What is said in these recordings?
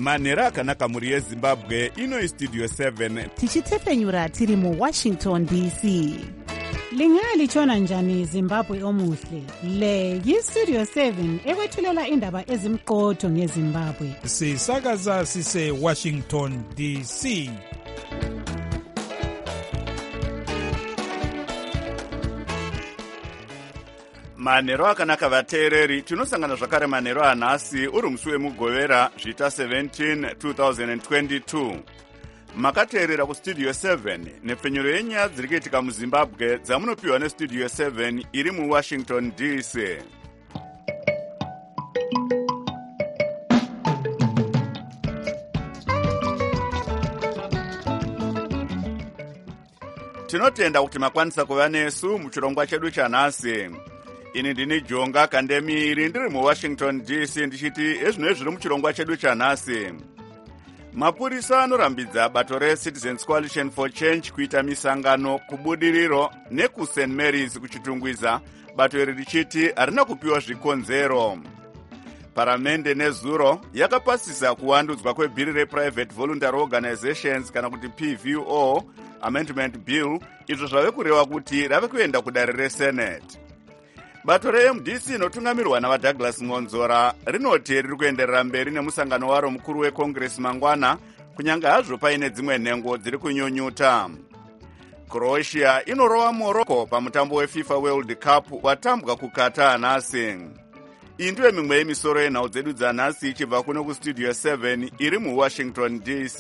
manhero akanaka mhuri yezimbabwe. Ino Studio 7 tichitefenyura tiri muWashington DC. Lingalitshona njani Zimbabwe omuhle? Le yiStudio 7 ekwethulela indaba ezimqotho ngeZimbabwe. Sisakaza sise Washington DC. manhero akanaka vateereri. Tinosangana zvakare manhero anhasi uri musi wemugovera zvita 17 2022. Makateerera kuStudio 7 nepfenyuro yenyaya dziri kuitika muZimbabwe dzamunopiwa neStudio 7 iri muWashington DC. Tinotenda kuti makwanisa kuva nesu muchirongwa chedu chanhasi. Ini ndini Jonga Kandemiri ndiri muWashington DC ndichiti ezvinoi zviri muchirongwa chedu chanhasi. Mapurisa anorambidza bato reCitizens Coalition for Change kuita misangano kubudiriro nekuSt Mary's kuchitungwiza, bato iri richiti harina kupiwa zvikonzero. Paramende nezuro yakapasisa kuwandudzwa kwebhiri rePrivate Voluntary Organizations kana kuti PVO Amendment Bill, izvo zvave kureva kuti rave kuenda kudare reSenate. Bato reMDC inotungamirwa navaDouglas Ngonzora rinoti riri kuenderera mberi nemusangano waro mukuru weCongress mangwana, kunyange hazvo paine dzimwe nhengo dziri kunyunyuta. Croatia inorova Morocco pamutambo weFIFA World Cup watambwa kuKatar nhasi. Iyi ndiyo mimwe yemisoro yenhau dzedu dzanhasi ichibva kuno kuStudio 7 iri muWashington DC.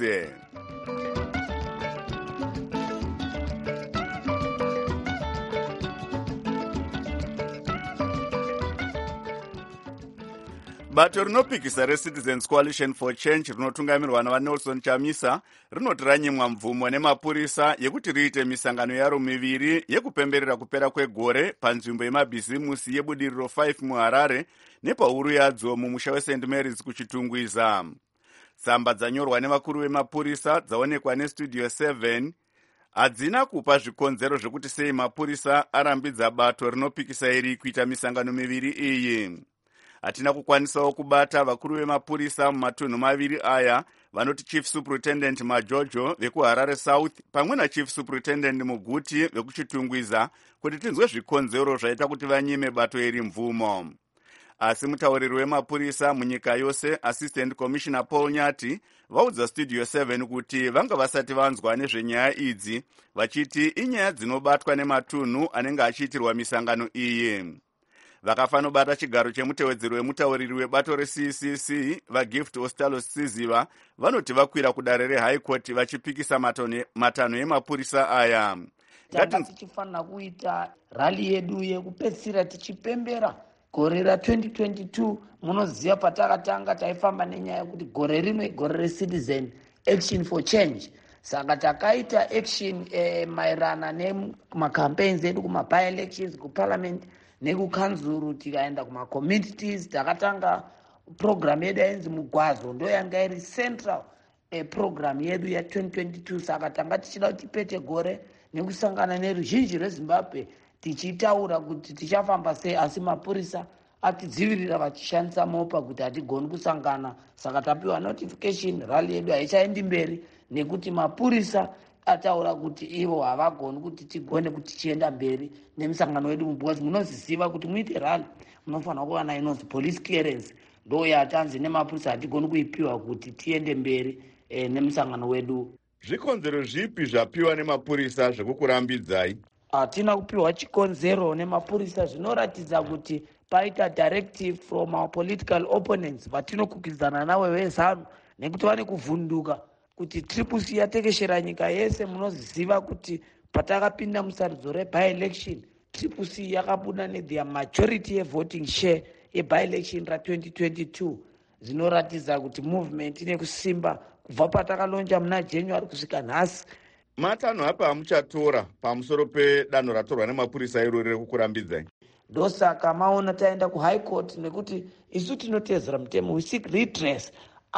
Bato rinopikisa reCitizens Coalition for Change rinotungamirwa navaNelson Chamisa rinoti ranyimwa mvumo nemapurisa yekuti riite misangano yaro miviri yekupemberera kupera kwegore panzvimbo yemabhizimusi yebudiriro 5 muHarare nepahuru yadzo mumusha weSt Mary's kuchitungwiza. Tsamba dzanyorwa nevakuru vemapurisa dzaonekwa neStudio 7 hadzina kupa zvikonzero zvekuti sei mapurisa arambidza bato rinopikisa iri kuita misangano miviri iyi. Hatina kukwanisawo kubata vakuru vemapurisa mumatunhu maviri aya vanoti Chief Superintendent Majojo vekuHarare South pamwe naChief Superintendent Muguti vekuchitungwiza kuti tinzwe zvikonzero zvaita kuti vanyime bato iri mvumo. Asi mutauriri wemapurisa munyika yose Assistant Commissioner Paul Nyati vaudza Studio 7 kuti vanga vasati vanzwa nezvenyaya idzi, vachiti inyaya dzinobatwa nematunhu anenge achiitirwa misangano iyi. Vakafanobata chigaro chemutewedzeri wemutauriri webato reCCC vaGift Ostalo Siziva vanoti vakwira kudare reHigh Court vachipikisa matanho emapurisa aya. Tanga tichifanira kuita rally yedu yekupedzisira tichipembera gore ra2022. Munoziva patakatanga taifamba nenyaya yekuti gore rino gore reCitizen Action for Change. Saka takaita action maerana nemacampaigns edu kuma-by elections kuparliament nekukanzuru, tikaenda kuma-communities. Takatanga program yedu yainzi Mugwazo, ndo yanga iri central program yedu ya2022. Saka tanga tichida kuti tipete gore nekusangana neruzhinji rweZimbabwe tichitaura kuti tichafamba sei, asi mapurisa atidzivirira vachishandisa mopa kuti hatigoni kusangana. Saka tapiwa notification rally yedu haichaendi mberi nekuti mapurisa ataura kuti ivo havagoni kuti tigone kuti tichienda mberi nemusangano wedu because munoziziva kuti muite rally munofanira kuva nainonzi police clearance, ndo yatanzi nemapurisa hatigoni kuipiwa kuti tiende mberi nemusangano wedu. Zvikonzero zvipi zvapiwa nemapurisa zvekukurambidzai? Hatina kupiwa chikonzero nemapurisa, zvinoratidza kuti paita directive from our political opponents vatinokukidzana nawe vezanu, nekuti vane kuvhunduka kuti TCC yatekeshera nyika yese. Munoziva kuti patakapinda musarudzo reby-election TCC yakabuda netheir majority voting share yeby-election ra2022. Zvinoratidza kuti movement ine kusimba kubva patakalonja muna January kusvika nhasi. Matanho apa amuchatora pamusoro pedanho ratorwa nemapurisa irori rekukurambidzai? Ndosaka maona taenda kuHigh Court nekuti isu tinotedzera mutemo, we seek redress,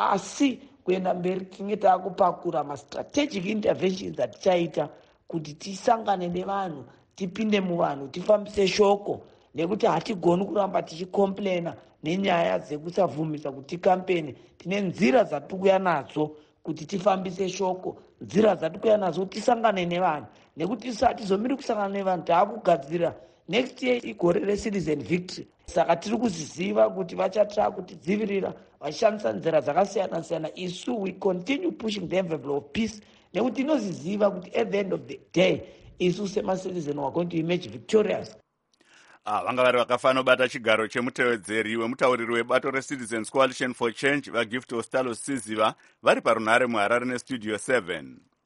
asi kuenda mberi tinge takupakura ma-strategic interventions atichaita kuti tisangane nevanhu, tipinde muvanhu, tifambise shoko, nekuti hatigoni kuramba tichicomplaina nenyaya dzekusabvumisa kuti tikampeni. Tine nzira dzatikuya nadzo kuti tifambise shoko, nzira dzatikuya nadzo kuti tisangane nevanhu, nekuti hatizomiri kusangana nevanhu, taakugadzira next year igore recitizen victory. Saka tiri kuziziva kuti vachatsvaka kutidzivirira vachishandisa nzira dzakasiyana siyana. Isu we continue pushing the envelope of peace, nekuti tinoziziva kuti at the end of the day isu semacitizen are going to emerge victorious. Vanga vari vakafanobata chigaro chemutevedzeri wemutauriri webato reCitizens Coalition for Change vaGift Ostalo Siziva vari parunhare muHarare neStudio 7.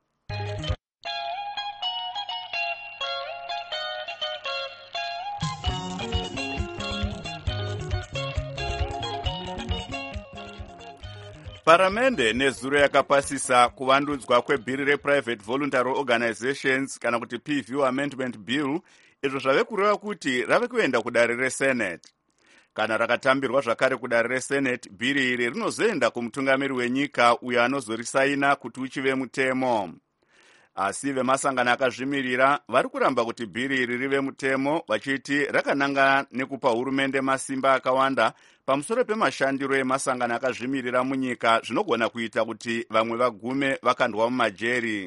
Paramende nezuro yakapasisa kuvandudzwa kwebhiri rePrivate Voluntary Organizations kana kuti PVO Amendment Bill, izvo zvave kureva kuti rave kuenda kudare reSenate. Kana rakatambirwa zvakare kudare reSenate, bhiri iri rinozoenda kumutungamiri wenyika uyo anozorisaina kuti uchive mutemo. Asi vemasangano akazvimirira vari kuramba kuti bhiri iri rive mutemo, vachiti rakananga nekupa hurumende masimba akawanda pamusoro pemashandiro emasangano akazvimirira munyika, zvinogona kuita kuti vamwe vagume vakandwa mumajeri.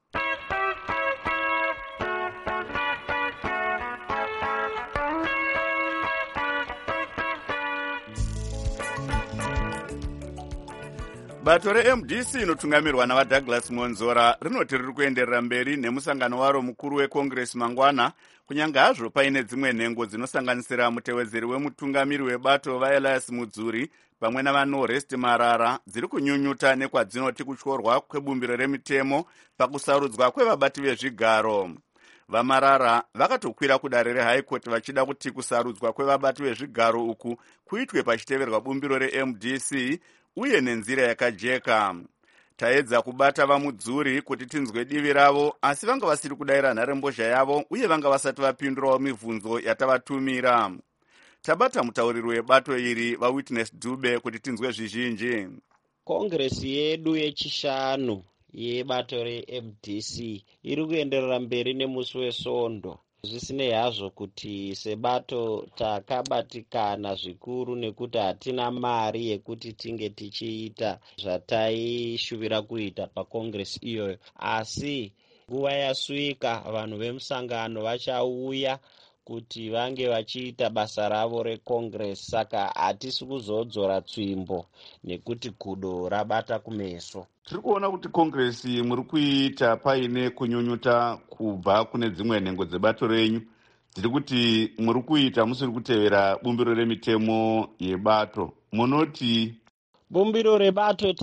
Bato reMDC inotungamirwa navaDouglas Monzora rinoti riri kuenderera mberi nemusangano waro mukuru weCongress mangwana, kunyange hazvo paine dzimwe nhengo dzinosanganisira mutevedzeri wemutungamiri webato vaElias Mudzuri pamwe navaNorest Marara dziri kunyunyuta nekwadzinoti kutyorwa kwebumbiro remitemo pakusarudzwa kwevabati vezvigaro. VaMarara vakatokwira kudare reHigh Court vachida kuti kusarudzwa kwevabati vezvigaro uku kuitwe pachiteverwa bumbiro reMDC uye nenzira yakajeka. Taedza kubata vaMudzuri kuti tinzwe divi ravo, asi vanga vasiri kudayira nharembozha yavo uye vanga vasati vapindurawo mibvunzo yatavatumira. Tabata mutauriri webato iri vaWitness Dube kuti tinzwe zvizhinji. Kongresi yedu yechishanu yebato reMDC iri kuenderera mberi nemusi weSondo. Zvisinei hazvo kuti sebato takabatikana zvikuru nekuti hatina mari yekuti tinge tichiita zvataishuvira kuita pakongresi iyoyo, asi nguva yasvika vanhu vemusangano vachauya kuti vange vachiita basa ravo rekongresi. Saka hatisi kuzodzora tsvimbo nekuti gudo rabata kumeso. Tiri kuona kuti kongresi muri kuita paine kunyunyuta kubva kune dzimwe nhengo dzebato renyu dziri kuti muri kuita musiri kutevera bumbiro remitemo yebato. Munoti bumbiro rebato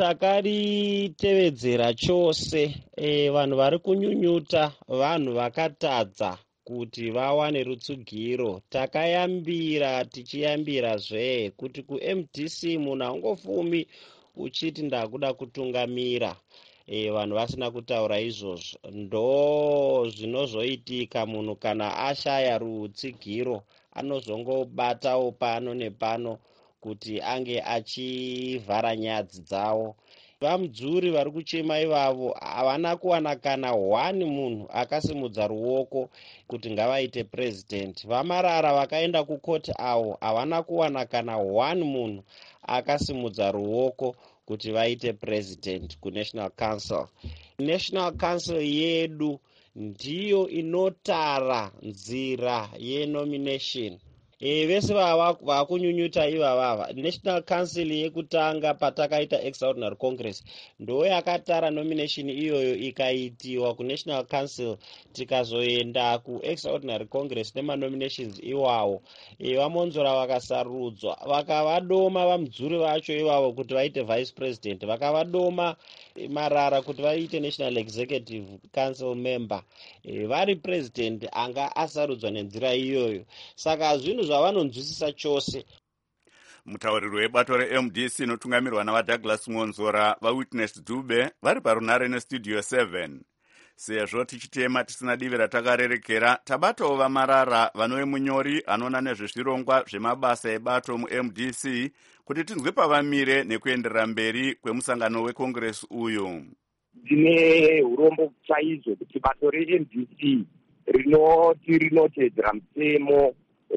takaritevedzera chose. Vanhu vari kunyunyuta vanhu vakatadza kuti vawane rutsugiro. Takayambira tichiyambirazve kuti kuMDC munhu haungofumi uchiti ndakuda kutungamira. Vanhu vasina kutaura izvozvo. Ndo zvinozoitika munhu kana ashaya rutsigiro anozongobatawo pano nepano kuti ange achivhara nyadzi dzawo. VaMudzuri vari kuchema ivavo havana kuwana kana 1 munhu akasimudza ruoko kuti ngavaite president. VaMarara vakaenda kukoti avo havana kuwana kana 1 munhu akasimudza ruoko kuti vaite president kuNational Council. National Council yedu ndiyo inotara nzira yenomination. Vese vakunyunyuta ivavava. National Council yekutanga patakaita extraordinary congress ndo yakatara nomination iyoyo ikaitiwa kuNational Council, tikazoenda kuextraordinary congress nemanominations iwawo. VaMonzora vakasarudzwa vakavadoma vaMudzuri vacho ivavo kuti vaite vice president, vakavadoma Marara kuti vaite national executive council member. Vari president anga asarudzwa nenzira iyoyo. Saka zvinhu zvavanonzwisisa chose. Mutauriri webato reMDC inotungamirwa navaDouglas Monzora vaWitness Dube vari parunhare neStudio 7. Sezvo tichitema tisina divi ratakarerekera, tabatawo vaMarara vanove munyori anoona nezvezvirongwa zvemabasa ebato muMDC kuti tinzwe pavamire nekuenderera mberi kwemusangano wekongresi uyu. Ndine urombo chaizvo kuti bato reMDC rinotedzera mutemo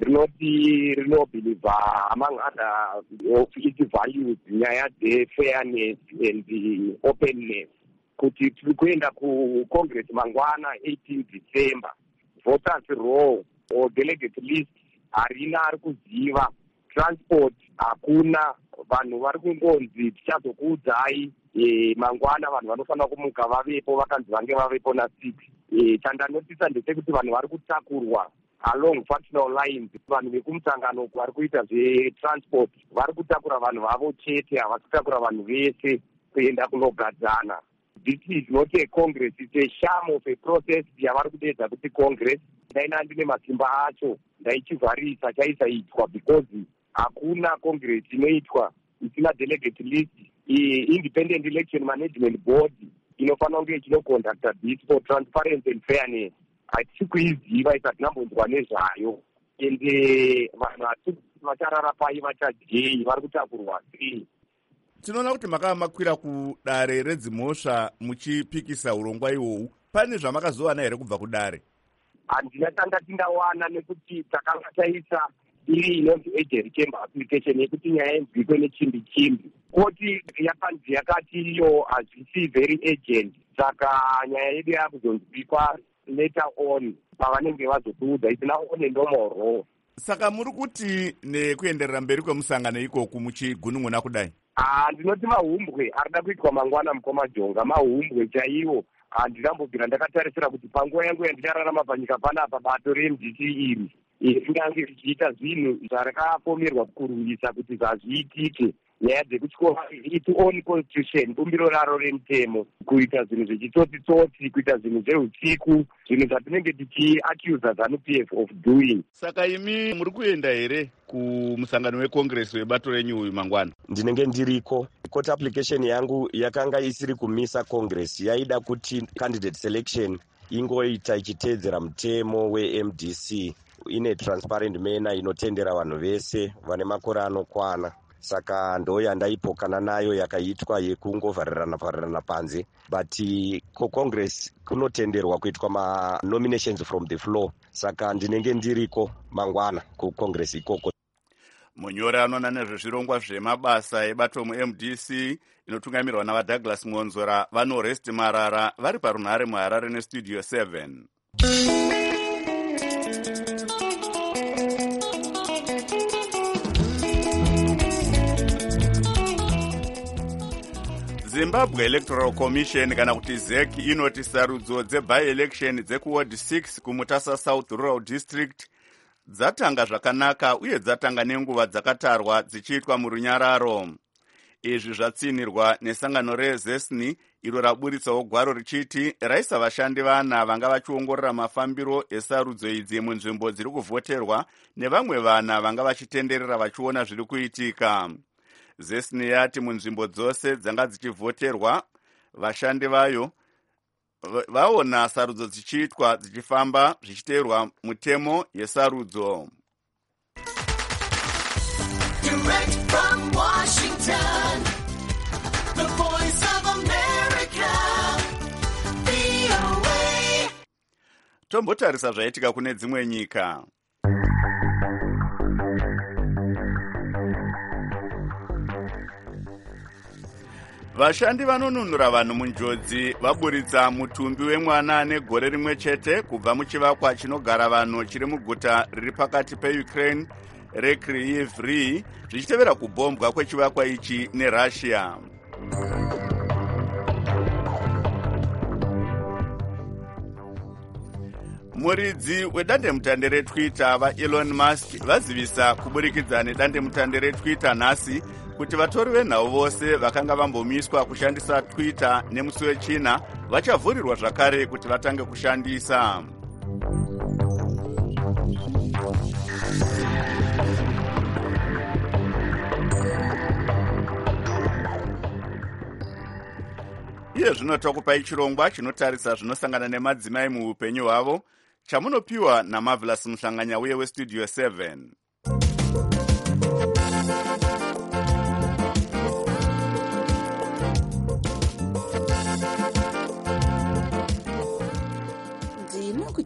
rinoti rinobhilivha among other of its values nyaya dzefairness and openness, kuti tiri kuenda kucongress mangwana 18 December. Voters roll or delegate list harina ari kuziva, transport hakuna, vanhu vari kungonzi tichazokuudzai mangwana vanhu vanofanira kumuka vavepo, vakanzi vange vavepo na6. Chandanotisa ndechekuti vanhu vari kutakurwa along functional lines. Vanhu vekumusangano vari kuita zvetransport vari kutakura vanhu vavo chete, havasi kutakura vanhu vese kuenda kunogadzana. This is not a Congress, it's a sham of a process yavari kudedza kuti Congress. Ndaina ndine masimba acho ndaichivharisa chaisaitwa because hakuna Congress inoitwa isina delegate list. Independent Election Management Board inofanira kunge ichinoconducta this for transparency and fairness. Hatisi kuiziva isatinambonzwa nezvayo, ende vanhu hatisi vacharara pai vachajei vari kutakurwa sei. Tinoona kuti makamakwira kudare redzimhosva muchipikisa urongwa ihwohwu. Pane zvamakazowana here kubva kudare? Handina tanga tindawana, nekuti takanga taisa iri inonzi agent chamber application yekuti nyaya yenzwikwe nechimbi-chimbi. Koti yakanzi yakati iyo hazvisi very agent, saka nyaya yedu yakuzonzwikwa later on pavanenge vazotiudza isina one ndomoro. Saka muri kuti nekuenderera mberi kwemusangano ikoku muchigunun'una kudai? Ndinoti mahumbwe arida kuitwa mangwana mukomajonga, mahumbwe chaiwo. Handinambobvira ndakatarisira kuti panguva yangu yandichararama panyika panapa bato reMDC iri ringange richiita zvinhu zvarakapomerwa kurwisa kuti zvazviitike. Nyaya dzekutyora its own constitution, bumbiro raro remutemo, kuita zvinhu zvechitsotsi-tsotsi, kuita zvinhu zveusiku, zvinhu zvatinenge tichiaccuse ZANU-PF of doing. Saka imi muri kuenda here kumusangano weCongress webato renyu uyu mangwana? Ndinenge ndiriko. Court application yangu yakanga isiri kumisa Congress, yaida kuti candidate selection ingoita ichiteedzera mutemo weMDC ine transparent manner inotendera vanhu vese vane makore anokwana. Saka ndo yandaipokana nayo yakaitwa yekungovharirana panze, but Congress kunotenderwa kuitwa nominations from the floor. Saka ndinenge ndiriko mangwana kuCongress ikoko. Munyori anoona nezvezvirongwa zvemabasa ebato muMDC inotungamirwa navaDouglas Monzora vanorest Marara vari parunhare muHarare nestudio 7. Zimbabwe Electoral Commission kana kuti ZEC inoti sarudzo dzeby-election dzekuward 6 kuMutasa South Rural District dzatanga zvakanaka uye dzatanga nenguva dzakatarwa dzichiitwa murunyararo. Izvi zvatsinirwa nesangano reZESNI iro raburitsawo gwaro richiti raisa vashandi vana vanga vachiongorora mafambiro esarudzo idzi munzvimbo dziri kuvhoterwa nevamwe vana vanga vachitenderera vachiona zviri kuitika. ZESNI yati munzvimbo dzose dzanga dzichivhoterwa vashandi vayo vaona sarudzo dzichiitwa dzichifamba zvichiteerwa mutemo yesarudzo. Direct from Washington, the voice of America, VOA. Tombotarisa zvaitika kune dzimwe nyika. Vashandi vanonunura vanhu munjodzi vaburitsa mutumbi wemwana ane gore rimwe chete kubva muchivakwa chinogara vanhu chiri muguta riri pakati peUkraine reKyiv zvichitevera kubhombwa kwechivakwa ichi neRussia. Muridzi wedandemutande reTwitter vaElon Musk vazivisa kuburikidza nedandemutande reTwitter nhasi kuti vatori venhau vose vakanga vambomiswa kushandisa Twitter nemusi wechina vachavhurirwa zvakare kuti vatange kushandisa. Iye zvino tokupai chirongwa chinotarisa zvinosangana nemadzimai muupenyu hwavo chamunopiwa naMarvelous Muhlanganya uye westudio 7.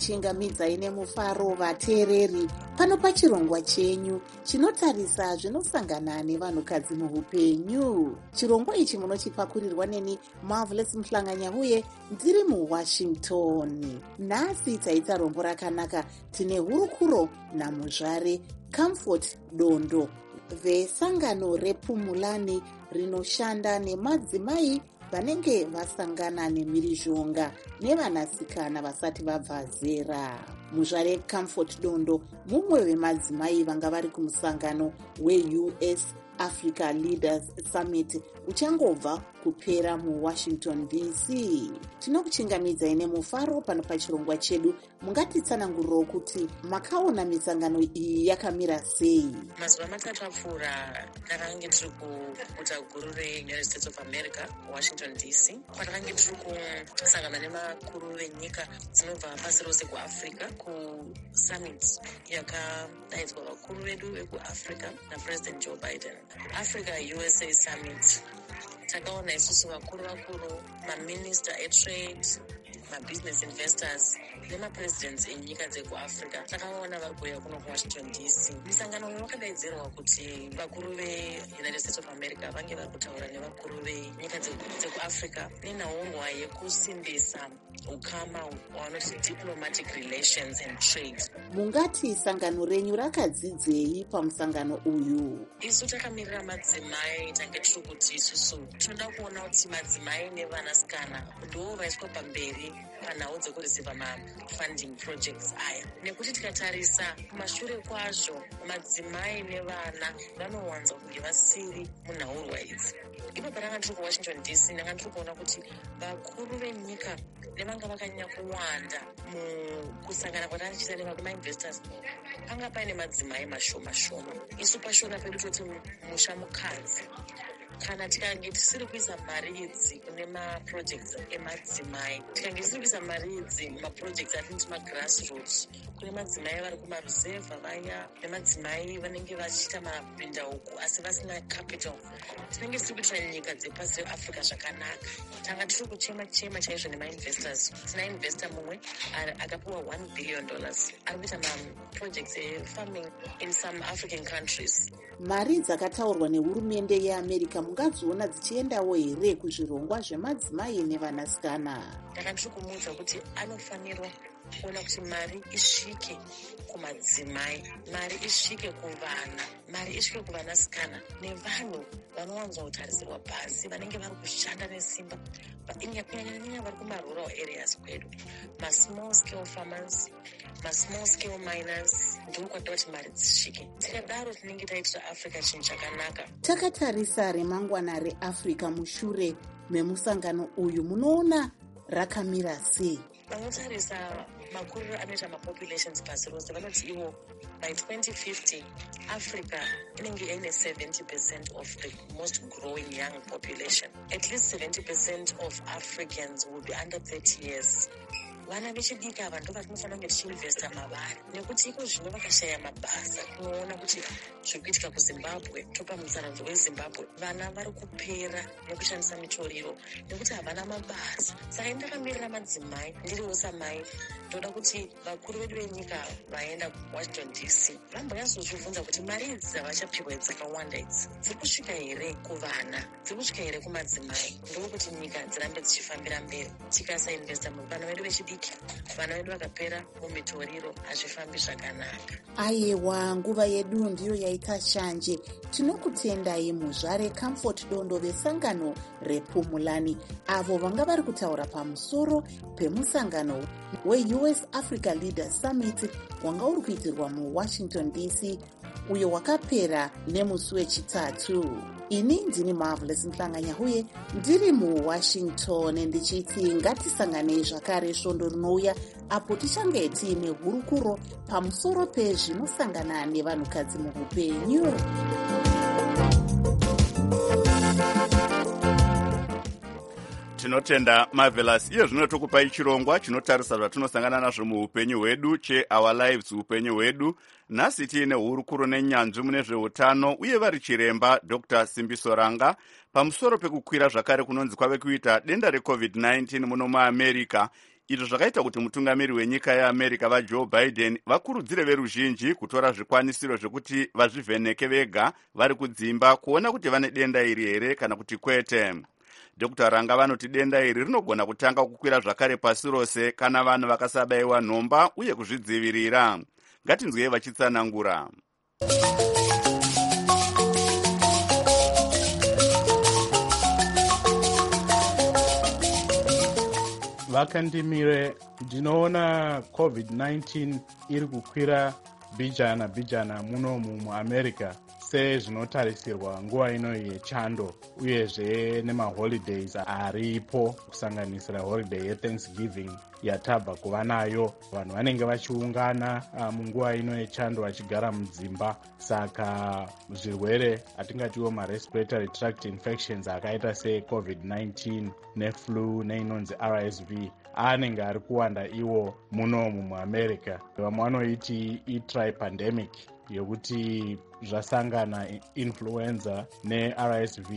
tinokuchingamidzai nemufaro vateereri pano pachirongwa chenyu chinotarisa zvinosangana nevanhukadzi muupenyu. Chirongwa ichi munochipakurirwa neni Marvelous Mhlanganyahuye ndiri muWashington. Nhasi taita rombo rakanaka, tine hurukuro namuzvare Comfort Dondo vesangano rePumulani rinoshanda nemadzimai vanenge vasangana nemhirizhonga nevanasikana vasati vabva zera. Muzvare Comfort Dondo mumwe wemadzimai vanga vari kumusangano weUS Africa Leaders Summit uchangobva kupera muWashington DC. Tinokuchingamidzai nemufaro pano pachirongwa chedu. Mungatitsanangurirawo kuti makaona misangano iyi yakamira sei? Mazuva matatu apfuura takange tiri kuguta guru reUnited States of America, Washington DC, kwatakange tiri kusangana nemakuru venyika dzinobva pasi rose kuAfrica kusummit yakadaidzwa vakuru vedu vekuAfrica naPresident Joe Biden. Africa USA Summit takaona isusu vakuru maminister etrade, mabusiness investors nemapresidents enyika dzekuAfrica takaona vari kuuya kuno kuWashington DC. Misangano yakadaidzirwa kuti vakuru veUnited States of America vange vari kutaura nevakuru venyika dzekuAfrica nenhorwa yekusimbisa ukama hwavanoti diplomatic relations and trade. Mungati sangano renyu rakadzidzei pamusangano uyu? Isu takamirira madzimai tange tiri kuti isusu tinoda kuona kuti madzimai nevanasikana ndivo vaiswa pamberi panhau dzekureceiva mafunding projects aya, nekuti tikatarisa kumashure kwazvo madzimai nevana vanowanza kunge vasiri munhaurwa idzi. Ipo patanga tiri kuWashington DC ndanga ndiri kuona kuti vakuru venyika nevanga vakanyanya kuwanda mukusangana kwatatichiita nemainvestors panga paine madzimai mashoma shoma. Isu pashona pedu toti musha mukadzi kana tikange tisiri kuisa mari idzi kune maprojects emadzimai, tikange tisiri kuisa mari idzi mumaprojects atinoti magrassroots, kune madzimai vari kumaruzevha vaya nemadzimai vanenge vachiita mabhindauko asi vasina capital, tinenge tisiri kuitira nyika dzepasi reAfrica zvakanaka. Tanga tiri kuchema chaizvo nemainvestors. Tina investor mumwe akapiwa $1 billion ari kuita maprojects efarming in some African countries. Mari dzakataurwa nehurumende yeAmerica mungadziona dzichiendawo here kuzvirongwa zvemadzimai nevanasikana? Ndanga ndiri kumuudza kuti anofanirwa kuona kuti mari isvike kumadzimai, mari isvike kuvana, mari isvike kuvanasikana nevanhu vanowanzwa kutarisirwa pasi vanenge vari kushanda nesimba kunyanya vari kumarural areas kwedu, masmall scale farmers, masmall scale miners, ndiko kwatoda kuti mari dzisvike. Tikadaro tinenge taitira Africa chinhu chakanaka. Takatarisa remangwana reAfrica mushure memusangano uyu, munoona rakamira sei? Vanotarisa makuru anoita mapopulations pasi rose vanoti ivo by 2050 Africa inenge ine 70% of the most growing young population. At least 70% of Africans will be under 30 years. Vana vechidiki ava ndo vatinofanira kunge tichiinvesta mavari, nekuti iko zvino vakashaya mabasa. Tinoona kuti zviri kuitika kuZimbabwe, topa mutsaraudzo weZimbabwe, vana vari kupera nekushandisa mitoriro nekuti havana mabasa. Saka ndakamirira madzimai, ndiriwo samai, ndoda kuti vakuru vedu venyika vaenda kuWashington DC vambonyatsozvibvunza kuti mari idzi dzavachapiwa dzakawanda idzi dziri kusvika here kuvana, dziri kusvika here kumadzimai, ndokuti nyika dzirambe dzichifambira mberi. Tikasainvesta muvana vedu vechidiki, vana vedu vakapera mumitoriro, hazvifambi zvakanaka. Aiwa, nguva yedu ndiyo yaita shanje. Tinokutendai muzvare Comfort Dondo vesangano rePumulani, avo vanga vari kutaura pamusoro pemusangano weUS Africa Leaders Summit wanga uri kuitirwa muWashington DC, uyo wakapera nemusi wechitatu. Ini ndini Marvelous Mhlanganyahuye ndiri muWashington, ndichiti ngatisanganei zvakare svondo rinouya apo tichange tiine hurukuro pamusoro pezvinosangana nevanhukadzi muupenyu. Tinotenda Marvelous. Iye zvino tokupai chirongwa chinotarisa zvatinosangana nazvo muupenyu hwedu cheOur Lives, upenyu hwedu. Nhasi tiine hurukuro nenyanzvi mune zveutano uye vari chiremba Dr. Simbiso Ranga pamusoro pekukwira zvakare kunonzi kwave kuita denda reCovid-19 muno muAmerica. izvo zvakaita kuti mutungamiri wenyika yeamerica vajoe biden vakurudzire veruzhinji kutora zvikwanisiro zvekuti vazvivheneke vega vari kudzimba kuona kuti vane denda iri here kana kuti kwete. Dr. Ranga vanoti denda iri rinogona kutanga kukwira zvakare pasi rose kana vanhu vakasabayiwa nhomba uye kuzvidzivirira. Ngatinzwei vachitsanangura. Vakandimire, ndinoona COVID-19 iri kukwira bijana munomu muAmerica sezvinotarisirwa nguva ino yechando uyezve nemaholidays aripo kusanganisira holiday yeThanksgiving yatabva kuva nayo. Vanhu vanenge vachiungana munguva ino yechando vachigara mudzimba, saka zvirwere atingatiwo marespiratory tract infections akaita seCovid-19 neflu neinonzi RSV anenge ari kuwanda iwo munomu muAmerica. Vamwe vanoiti i-tripandemic yokuti zvasangana influenza neRSV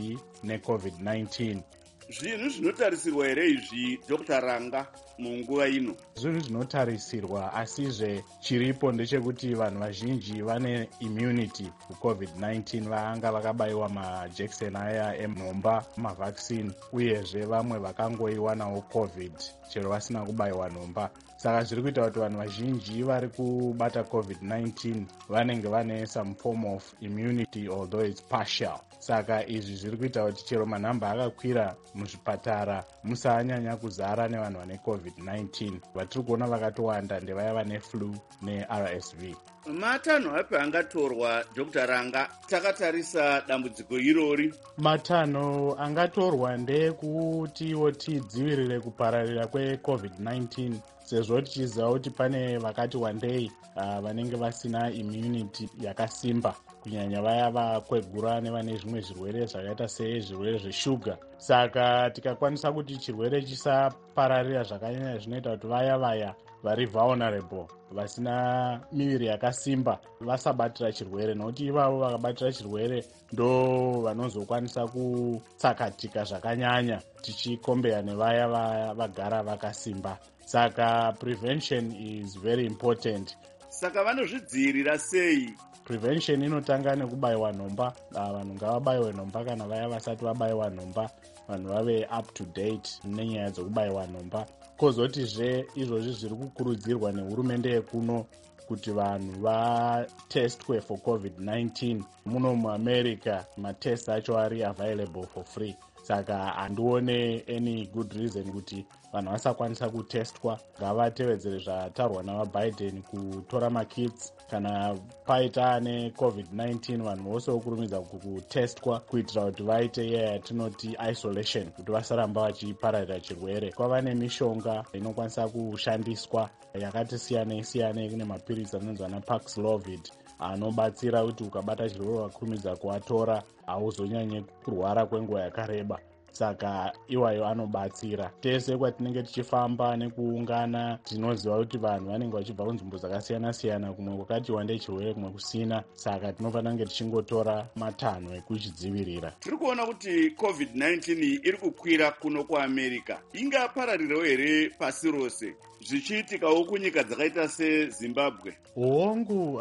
neCovid-19. Zvinhu zvinotarisirwa here izvi Dr. Ranga munguva ino? Zvinhu zvinotarisirwa, asizve chiripo ndechekuti vanhu vazhinji vane immunity kuCovid-19, vanga vakabayiwa majekiseni aya enhomba, mavaccine, uyezve vamwe vakangoiwanawo COVID chero vasina kubayiwa nhomba. Saka zviri kuita kuti vanhu vazhinji vari kubata COVID-19 vanenge vane some form of immunity although it's partial. Saka izvi zviri kuita kuti chero manhamba akakwira muzvipatara musanyanya kuzara nevanhu vane COVID-19. Vatiri kuona vakatowanda ndevaya vane flu neRSV. Matanho api angatorwa Dr. Ranga takatarisa dambudziko irori? Matanho angatorwa ndekutiwo tidzivirire kupararira kweCovid-19 sezvo tichiziva kuti pane vakati wandei vanenge vasina immunity yakasimba, kunyanya vaya vakwegura nevane zvimwe zvirwere zvakaita sezvirwere zveshuga. Saka tikakwanisa kuti chirwere chisapararira zvakanyanya, zvinoita kuti vaya vari vulnerable, vasina miviri yakasimba, vasabatira chirwere, nokuti ivavo vakabatira chirwere ndo vanozokwanisa kutsakatika zvakanyanya tichikombeya nevaya vagara vakasimba. Saka prevention is very important. Saka vanozvidzivirira sei? Prevention inotanga nekubayiwa nhomba. Vanhu ngavabayiwe nhomba kana vaya vasati vabayiwa nhomba, vanhu vave up to date nenyaya dzekubayiwa nhomba. Kozotizve izvozvi zviri kukurudzirwa nehurumende yekuno kuti vanhu vatestwe for COVID-19. Muno muAmerica matest acho ari available for free. Saka handione any good reason kuti vanhu vasakwanisa kutestwa. Ngavatevedzere zvataurwa navaBiden kutora makits kana paita neCovid-19 vanhu vose vokurumidza kutestwa kuitira kuti vaite iya yatinoti isolation, kuti vasaramba vachipararira chirwere. Kwava nemishonga inokwanisa kushandiswa yakati siyanei kune mapirisi anonzi anaPaxlovid anobatsira kuti ukabata chirwere wakurumidza kuatora hauzonyanye kurwara kwenguva yakareba. Saka iwayo anobatsira. Tese kwatinenge tichifamba nekuungana tinoziva kuti vanhu vanenge vachibva kunzvimbo dzakasiyana-siyana, kumwe kwakati wandei chirwere kumwe kusina. Saka tinofanira kunge tichingotora matanho ekuchidzivirira. Tiri kuona kuti COVID-19 iri kukwira kuno kuAmerica. Ingapararirawo here pasi rose zvichiitikawo kunyika dzakaita seZimbabwe? Hongu,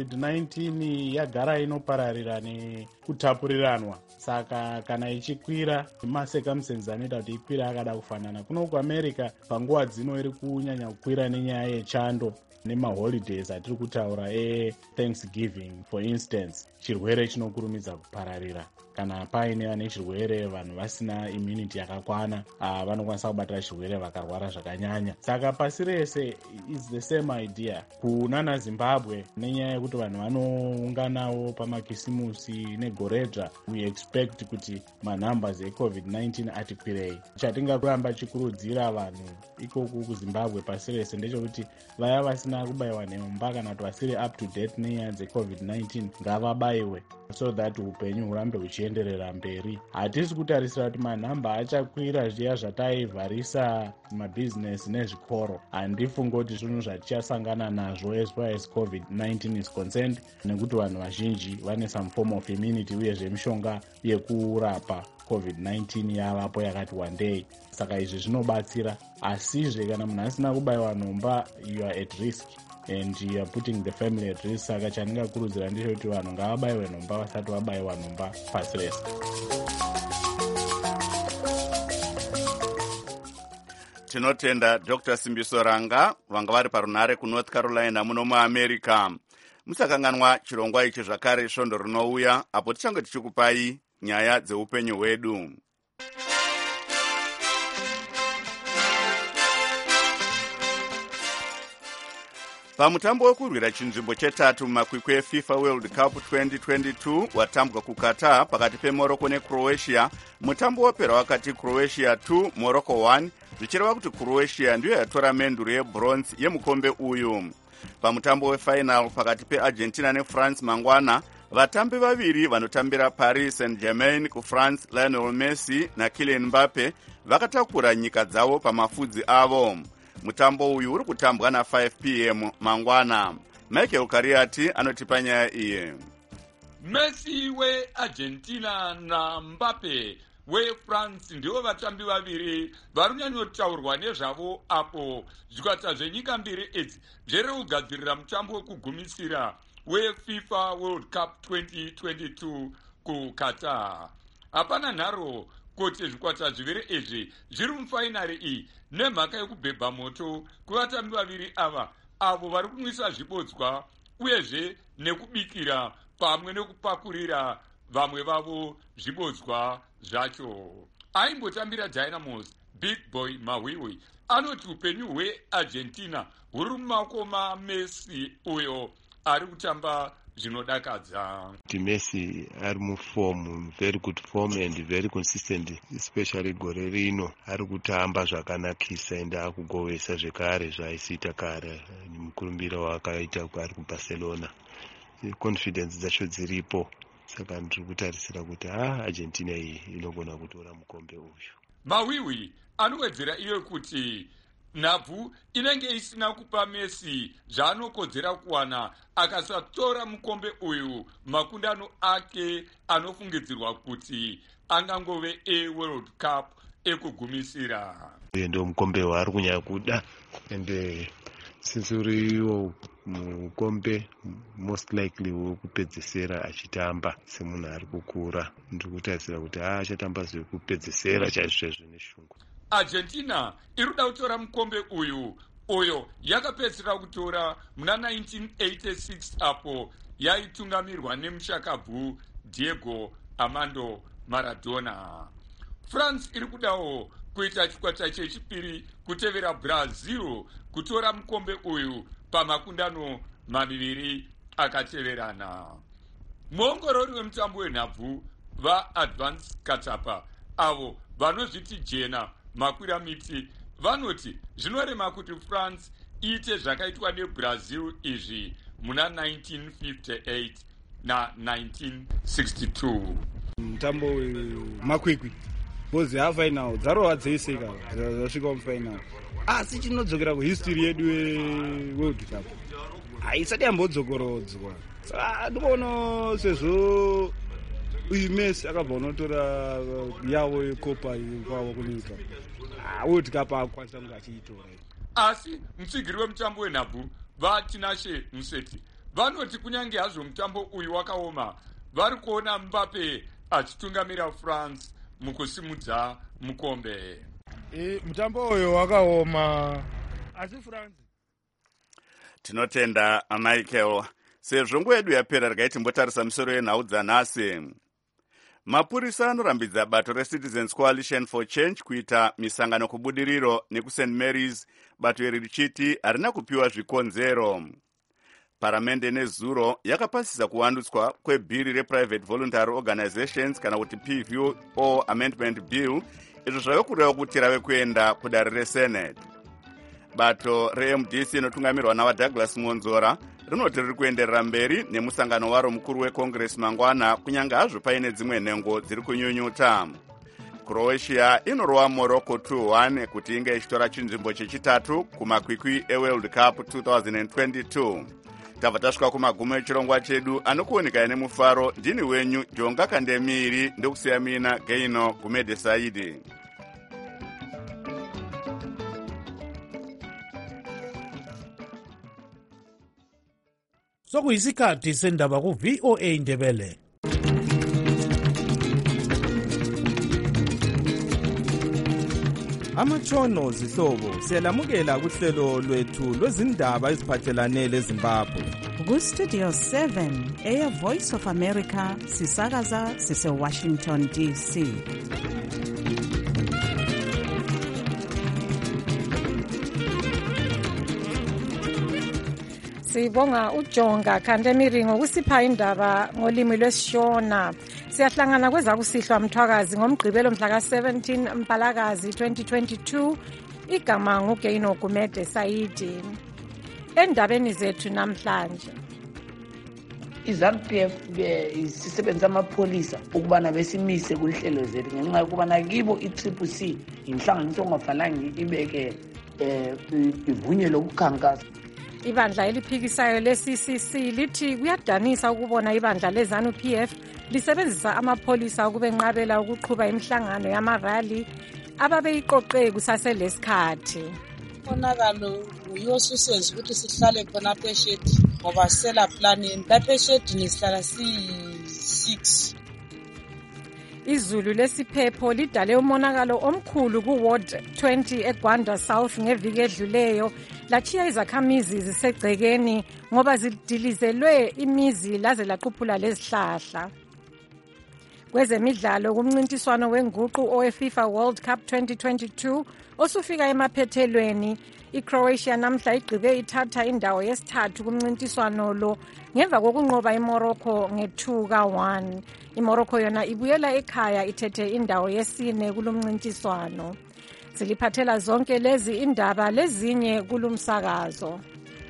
COVID-19 yagara inopararira nekutapuriranwa. Saka kana ichikwira masecumstances anoita kuti ikwire akada kufanana. Kuno kuAmerica panguva dzino iri kunyanya kukwira nenyaya yechando nemaholidays atiri kutaura eThanksgiving for instance. Chirwere chinokurumidza kupararira. Kana paine vane chirwere vanhu vasina immunity yakakwana, vanokwanisa kubatira chirwere vakarwara zvakanyanya. Saka pasi rese is the same idea. Kunana Zimbabwe nenyaya yekuti vanhu vanounganawo pamakisimusi negoredzva, we expect kuti manumbers eCovid-19 ati kwirei. Chatingakuramba chikurudzira vanhu ikoku kuZimbabwe pasi rese ndechekuti vaya vasina kubayiwa nhomba kana kuti vasiri up to date nenyaya dzeCovid-19 ngavabayiwe so that upenyu hurambe huchienda zvichienderera mberi. Hatisi kutarisira kuti manhamba achakwira zviya zvataivharisa mabhizinesi nezvikoro. Handifungi kuti zvinhu zvatichasangana nazvo as far as COVID-19 is concerned, nekuti vanhu vazhinji vane some form of immunity uyezve mishonga yekurapa COVID-19 yavapo yakati wandei. Saka izvi zvinobatsira, asizve kana munhu asina kubayiwa nhomba, you are at risk and you are putting the family at risk. Saka chandingakurudzira ndicho kuti vanhu ngavabayiwe nhomba vasati vabayiwa nhomba pasi rese. Tinotenda Dr. Simbiso Ranga vanga vari parunhare kuNorth Carolina muno muAmerica. Musakanganwa chirongwa ichi zvakare svondo rinouya apo tichange tichikupai nyaya dzeupenyu hwedu. Pamutambo wekurwira chinzvimbo chetatu mumakwikwi eFIFA World Cup 2022 watambwa kuQatar pakati peMorocco neCroatia, mutambo wapera wakati Croatia 2 Morocco 1, zvichireva kuti Croatia ndiyo yatora menduru yebronze yemukombe uyu. Pamutambo wefinal pakati peArgentina neFrance mangwana, vatambi vaviri vanotambira Paris Saint-Germain kuFrance, Lionel Messi naKylian Mbappe, vakatakura nyika dzavo pamafudzi avo. Mutambo uyu uri kutambwa na5 p.m. mangwana. Michael Kariati anotipa nyaya iyi. Messi weArgentina na Mbappe weFrance ndivo vatambi vaviri vari kunyanyotaurwa nezvavo apo zvikwata zvenyika mbiri idzi zviri kugadzirira mutambo wekugumisira weFIFA World Cup 2022 kuQatar. Hapana nharo kuti zvikwata zviviri izvi zviri mufainari iyi nemhaka yekubhebha moto kuvatambi vaviri ava avo vari kunwisa zvibodzwa uyezve nekubikira pamwe nekupakurira vamwe vavo zvibodzwa zvacho. Aimbotambira Dynamos Big Boy Mawiwi anoti upenyu hweArgentina huri mumaoko maMessi uyo ari kutamba zvinodakadza. Messi ari muform, very good form and very consistent, especially gore rino ari kutamba zvakanakisa ende akugovesa zvekare zvaaisiita kare mukurumbira wakaita ari kuBarcelona. Confidence dzacho dziripo, saka ndiri kutarisira kuti Argentina iyi inogona kutora mukombe uyu. Mawiwi anowedzera iyo kuti nhabvu inenge isina kupa Messi zvaanokodzera kuwana akasatora mukombe uyu makundano ake anofungidzirwa kuti angangove eWorld Cup ekugumisira. Ndo mukombe waari kunyanya kuda, ende since uriwo mukombe most likely wekupedzesera achitamba semunhu ari kukura, ndiri kutarisira kuti achatamba zvekupedzesera chaizvo neshungu. Argentina iri kuda kutora mukombe uyo yakapedzisira kutora muna 1986 apo yaitungamirwa nemushakabvu Diego Armando Maradona. France iri kudawo kuita chikwata chechipiri kutevera Brazil kutora mukombe uyu pamakundano maviri akateverana. Muongorori wemutambo wenhabvu vaAdvance Katapa avo vanozviti jena makwiramiti vanoti zvinorema kuti France iite zvakaitwa neBrazil izvi muna 1958 na 1962. Mutambo makwikwi bozi hafinal dzarova dzese zvasvika mufinal, asi chinodzokera kuhistory yedu yeWorld Cup haisati yambodzokorodzwa. Saka ndikuona sezvo uyu Messi akabva unotora yavo yekopa kwavo kunyika, World Cup akukwanisa kunge achiitora. Asi mutsigiri wemutambo wenhabvu vaTinashe Museti vanoti kunyange hazvo mutambo uyu wakaoma, vari kuona Mbappe achitungamira France mukusimudza mukombe. Mutambo uyu wakaoma, asi France. Tinotenda Michael. Sezvo nguva yedu yapera regai timbotarisa misoro yenhau dzanhasi. Mapurisa anorambidza bato reCitizens Coalition for Change kuita misangano kubudiriro nekuSt Mary's, bato iri richiti harina kupiwa zvikonzero. Paramende nezuro yakapasisa kuwandutswa kwebhiri rePrivate Voluntary Organizations kana kuti PVO Amendment Bill, izvo zvave kureva kuti rave kuenda kudare reSenate. Bato reMDC inotungamirwa navaDouglas Monzora rinoti riri kuenderera mberi nemusangano waro mukuru wecongress mangwana kunyange hazvo paine dzimwe nhengo dziri kunyunyuta. Croatia inorova Morocco 2-1 kuti inge ichitora chinzvimbo chechitatu kumakwikwi eWorld Cup 2022. Tabva tasvika kumagumo echirongwa chedu anokuoneka nemufaro. Ndini wenyu Jonga Kandemiri ndokusiya mina Geino Gumede Saidi. Sokuyisikhathi sendaba ku VOA Ndebele. Amatshono zihlobo siyalamukela kuhlelo lwethu lwezindaba eziphathelane leZimbabwe. Ku-Studio 7 Air Voice of America sisakaza sise-Washington DC. Sibonga uJonga Kandemiri ngokusipha indaba ngolimi lwesiShona. Siyahlangana kwezakusihlwa Mthwakazi ngomgqibelo mhla ka-17 Mpalakazi 2022. Igama nguGeino Gumede Saidi. Endabeni zethu namhlanje, iZANU-PF isisebenza amapholisa ukubana besimise kuhlelo zethu ngenxa yokubana kibo i-CCC inhlanganiso ongafanele ibeke ivunywe lokukhankasa. Ibandla eliphikisayo le-CCC lithi kuyadanisa ukubona ibandla le-ZANU-PF lisebenzisa amapholisa ukubenqabela ukuqhuba imihlangano yamarali ababeyiqoqe kusaselesikhathi. Umonakalo uyosusenza ukuthi sihlale khona apha eShedi ngoba sela planning lapha eShedini sihlala si-6. Izulu lesiphepho lidale umonakalo omkhulu ku-Ward 20 eGwanda South ngeviki edluleyo lachiya izakhamizi zisegcekeni ngoba zidilizelwe imizi laze laquphula lezihlahla. Kwezemidlalo kumncintiswano wenguqu oweFIFA World Cup 2022 osufika emaphethelweni, iCroatia namhla igqibe ithatha indawo yesithathu kumncintiswano lo ngemva kokunqoba iMorocco nge-2-1. iMorocco yona ibuyela ekhaya ithethe indawo yesine kulomncintiswano. Ziliphathela zonke lezi indaba lezinye kulumsakazo.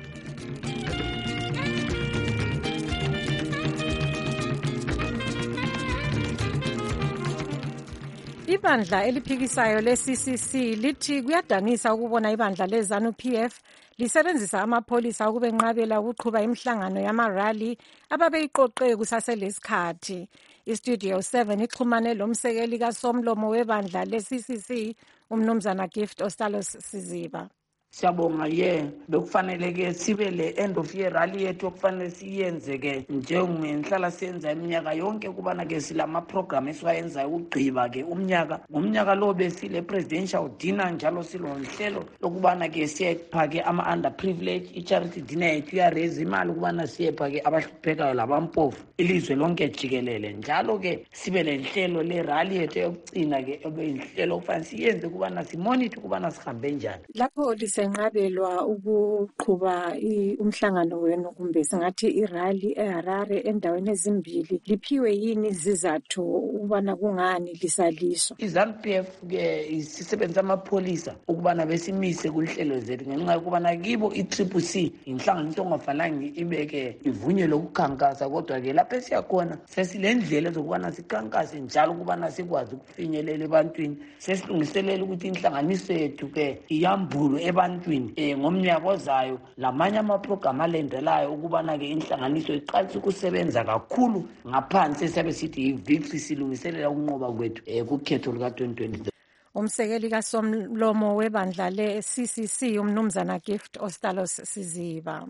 Ibandla eliphikisayo le-CCC lithi kuyadanisa ukubona ibandla le-ZANU-PF lisebenzisa amapholisa ukubenqabela ukuqhuba imihlangano yamarali ababeyiqoqe kusaselesikhathi. iStudio 7 ixhumane lomsekeli kasomlomo webandla le-CCC umnumzana Gift Ostalos Siziba. Siyabonga bekufanele ke sibe le end of year rally yethu okufanele siyenze ke njengenhlala siyenza iminyaka yonke kubana ke silama program esiwayenza ukugqiba ke ngomnyaka lo besile presidential dinner njalo silonhlelo lokubana ke siyepha ke ama underprivileged i-charity dinner yethu iyareza imali ukubana siyepha ke abahluphekayo labampofu ilizwe lonke jikelele. Njalo ke sibe lenhlelo le rally yethu yokucina ke inhlelo okufanele siyenze kubana simonithe kubana sihambe njani. Lapho senqabelwa ukuqhuba umhlangano wenu kumbe singathi irally eHarare endaweni ezimbili liphiwe yini izizathu ukubana kungani lisaliswa? iZANU-PF ke isisebenza amapholisa ukubana besimise kuhlelo zethu ngenxa yokubana kibo i-CCC inhlanganiso ongafanele ibeke ivunywe lokukhankasa, kodwa ke lapho esiyakhona sesilendlela zokubana sikhankase njalo ukubana sikwazi ukufinyelela ebantwini. Sesilungiselela ukuthi inhlanganiso yethu ke iyambulu ebantwini ngomnyaka ozayo lamanye amaprogram alendelayo ukubana ke inhlanganiso iqalise ukusebenza kakhulu ngaphansi esiyabe sithi i-victory silungiselela ukunqoba kwethu kukhetho luka-2023. Umsekeli kasomlomo webandla le-CCC umnumzana Gift Ostalos Siziba.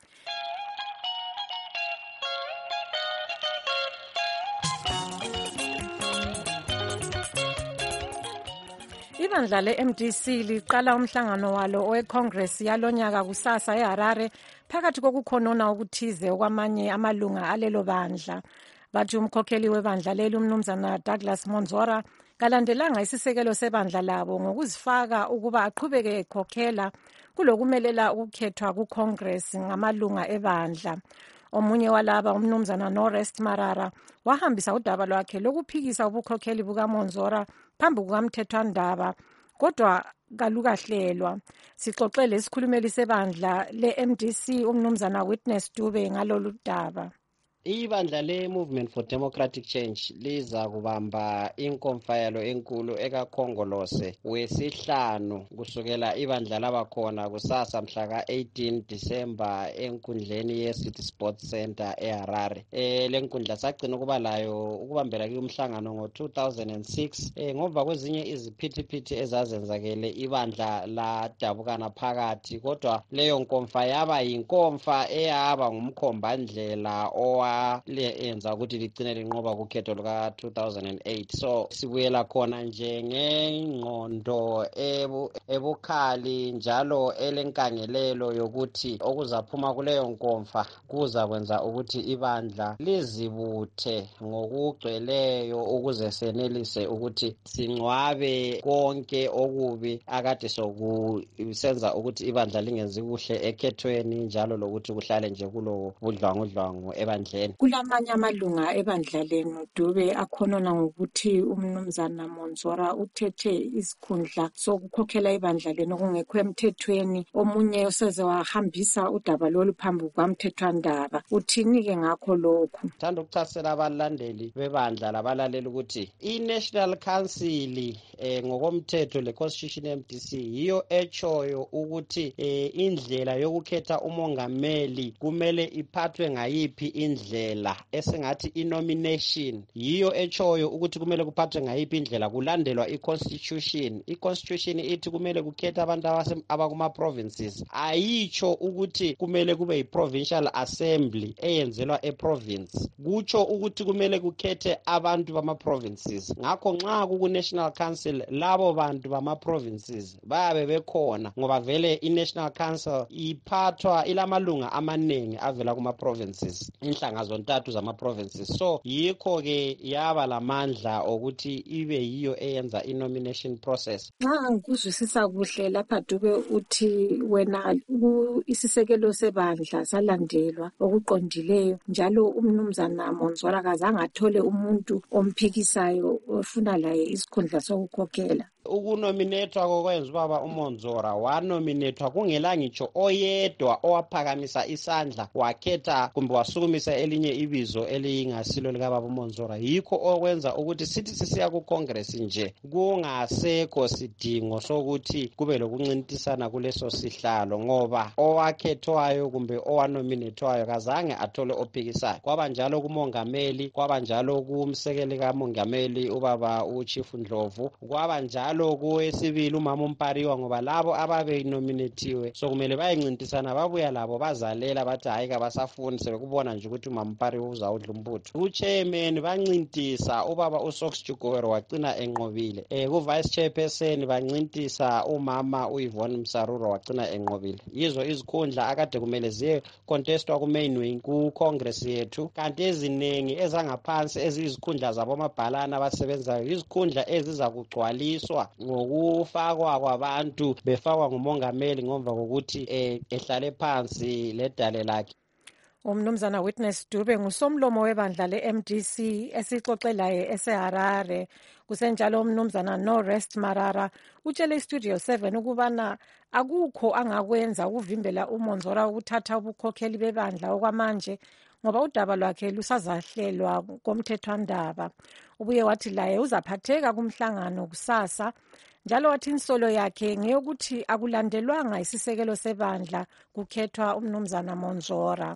Ibandla le-MDC liqala umhlangano walo oweCongress yalonyaka kusasa eHarare phakathi kokukhonona okuthize okwamanye amalunga alelo bandla. Bathi umkhokheli webandla leli umnumzana Douglas Monzora kalandelanga isisekelo sebandla labo ngokuzifaka ukuba aqhubeke ekhokhela kulokumelela ukukhethwa kuCongress ngamalunga ebandla. Omunye walaba umnumzana Norest Marara wahambisa udaba lwakhe lokuphikisa ubukhokheli bukaMonzora phambi kukamthethwandaba kodwa kalukahlelwa. Sixoxele isikhulumeli sebandla le-MDC umnumzana Witness Dube ngalolu daba. Ibandla le-Movement for Democratic Change liza kubamba inkomfayalo enkulu ekakhongolose wesihlanu kusukela ibandla labakhona kusasa mhla ka-18 Disemba enkundleni ye-City Sports Center eHarare. Le nkundla sagcina ukuba layo ukubambela kumhlangano ngo-2006 ngoba kwezinye iziphithiphithi ezazenzakele ibandla ladabukana phakathi, kodwa leyo nkomfa yaba yinkomfa eyaba ngumkhombandlela yenza ukuthi ligcine linqoba kukhetho luka-2008. So sibuyela khona nje ngengqondo ebukhali njalo elenkangelelo yokuthi okuzaphuma kuleyo nkomfa kuza kwenza ukuthi ibandla lizibuthe ngokugcweleyo ukuze senelise ukuthi singcwabe konke okubi akade sokusenza ukuthi ibandla lingenzi kuhle ekhethweni njalo lokuthi kuhlale nje kulo budlwangudlwangu ebandleni. Kulamanye amalunga ebandla lenu Dube akhonona ngokuthi umnumzana Monzora uthethe isikhundla sokukhokhela ibandla lenu kungekho emthethweni, omunye useze wahambisa udaba lolu phambi kwamthethwandaba. Uthini-ke ngakho lokhu? Thanda ukuchasela abalandeli bebandla labalaleli ukuthi i-National Council ngokomthetho le-Constitution MDC yiyo echoyo ukuthi indlela yokukhetha umongameli kumele iphathwe ngayiphi indlela, esingathi i-nomination yiyo echoyo ukuthi kumele kuphathwe ngayiphi indlela kulandelwa i-Constitution. I-Constitution ithi kumele kukhetha abantu abakuma-provinces, ayitsho ukuthi kumele kube yi-provincial assembly eyenzelwa e-province, kutsho ukuthi kumele kukhethe abantu bama-provinces. Ngakho nxa kuku-National Council labo bantu bama-provinces bayabe bekhona ngoba vele i-National Council iphathwa ilamalunga amaningi avela kuma-provinces, inhlanga zontathu zama-provinces. So yikho-ke yaba lamandla okuthi ibe yiyo eyenza i-nomination process. Nxa ngikuzwisisa kuhle lapha Dube uthi wena isisekelo sebandla salandelwa okuqondileyo njalo umnumzana Monzora kazange athole umuntu omphikisayo ofuna laye isikhundla sokukhokhela. Ukunominethwa kokwenza ubaba uMonzora wanominethwa kungela ngitsho oyedwa owaphakamisa isandla wakhetha kumbe wasukumisa elinye ibizo elingasilo likababa uMonzora. Yikho okwenza ukuthi sithi sisiya ku-Congress nje kungasekho sidingo sokuthi kube lokuncintisana kuleso sihlalo ngoba owakhethwayo kumbe owanominethwayo kazange athole ophikisayo. Kwaba njalo kumongameli, kwaba njalo kumsekeli kamongameli ubaba uChief Ndlovu, kwaba njalo kowesibili umama uMpariwa, ngoba labo ababenominethiwe sokumele bayencintisana babuya labo bazalela bathi hayi kabasafuni, sebekubona nje ukuthi umama uMpariwa uzawudla umbutho. Uchairman bancintisa ubaba uSox Chigowero wagcina enqobile. Ku-vice chairperson bancintisa umama uYvonne Msaruro wagcina enqobile. Yizo izikhundla akade kumele ziye contestwa ku-main wing ku-Congress yethu, kanti eziningi ezangaphansi eziyizikhundla zabomabhalana abasebenzayo izikhundla eziza kugcwaliswa ngokufakwa kwabantu befakwa ngumongameli ngomva kokuthi ehlale phansi ledale lakhe. Umnumzana Witness Dube ngusomlomo webandla le-MDC esixoxelaye eseHarare. Kusenjalo umnumzana No-Rest Marara utshele iStudio 7 ukubana akukho angakwenza ukuvimbela uMonzora ukuthatha ubukhokheli bebandla okwamanje ngoba udaba lwakhe lusazahlelwa komthethwandaba. Ubuye wathi laye uzaphatheka kumhlangano kusasa, njalo wathi insolo yakhe ngeyokuthi akulandelwanga isisekelo sebandla kukhethwa umnumzana Monzora.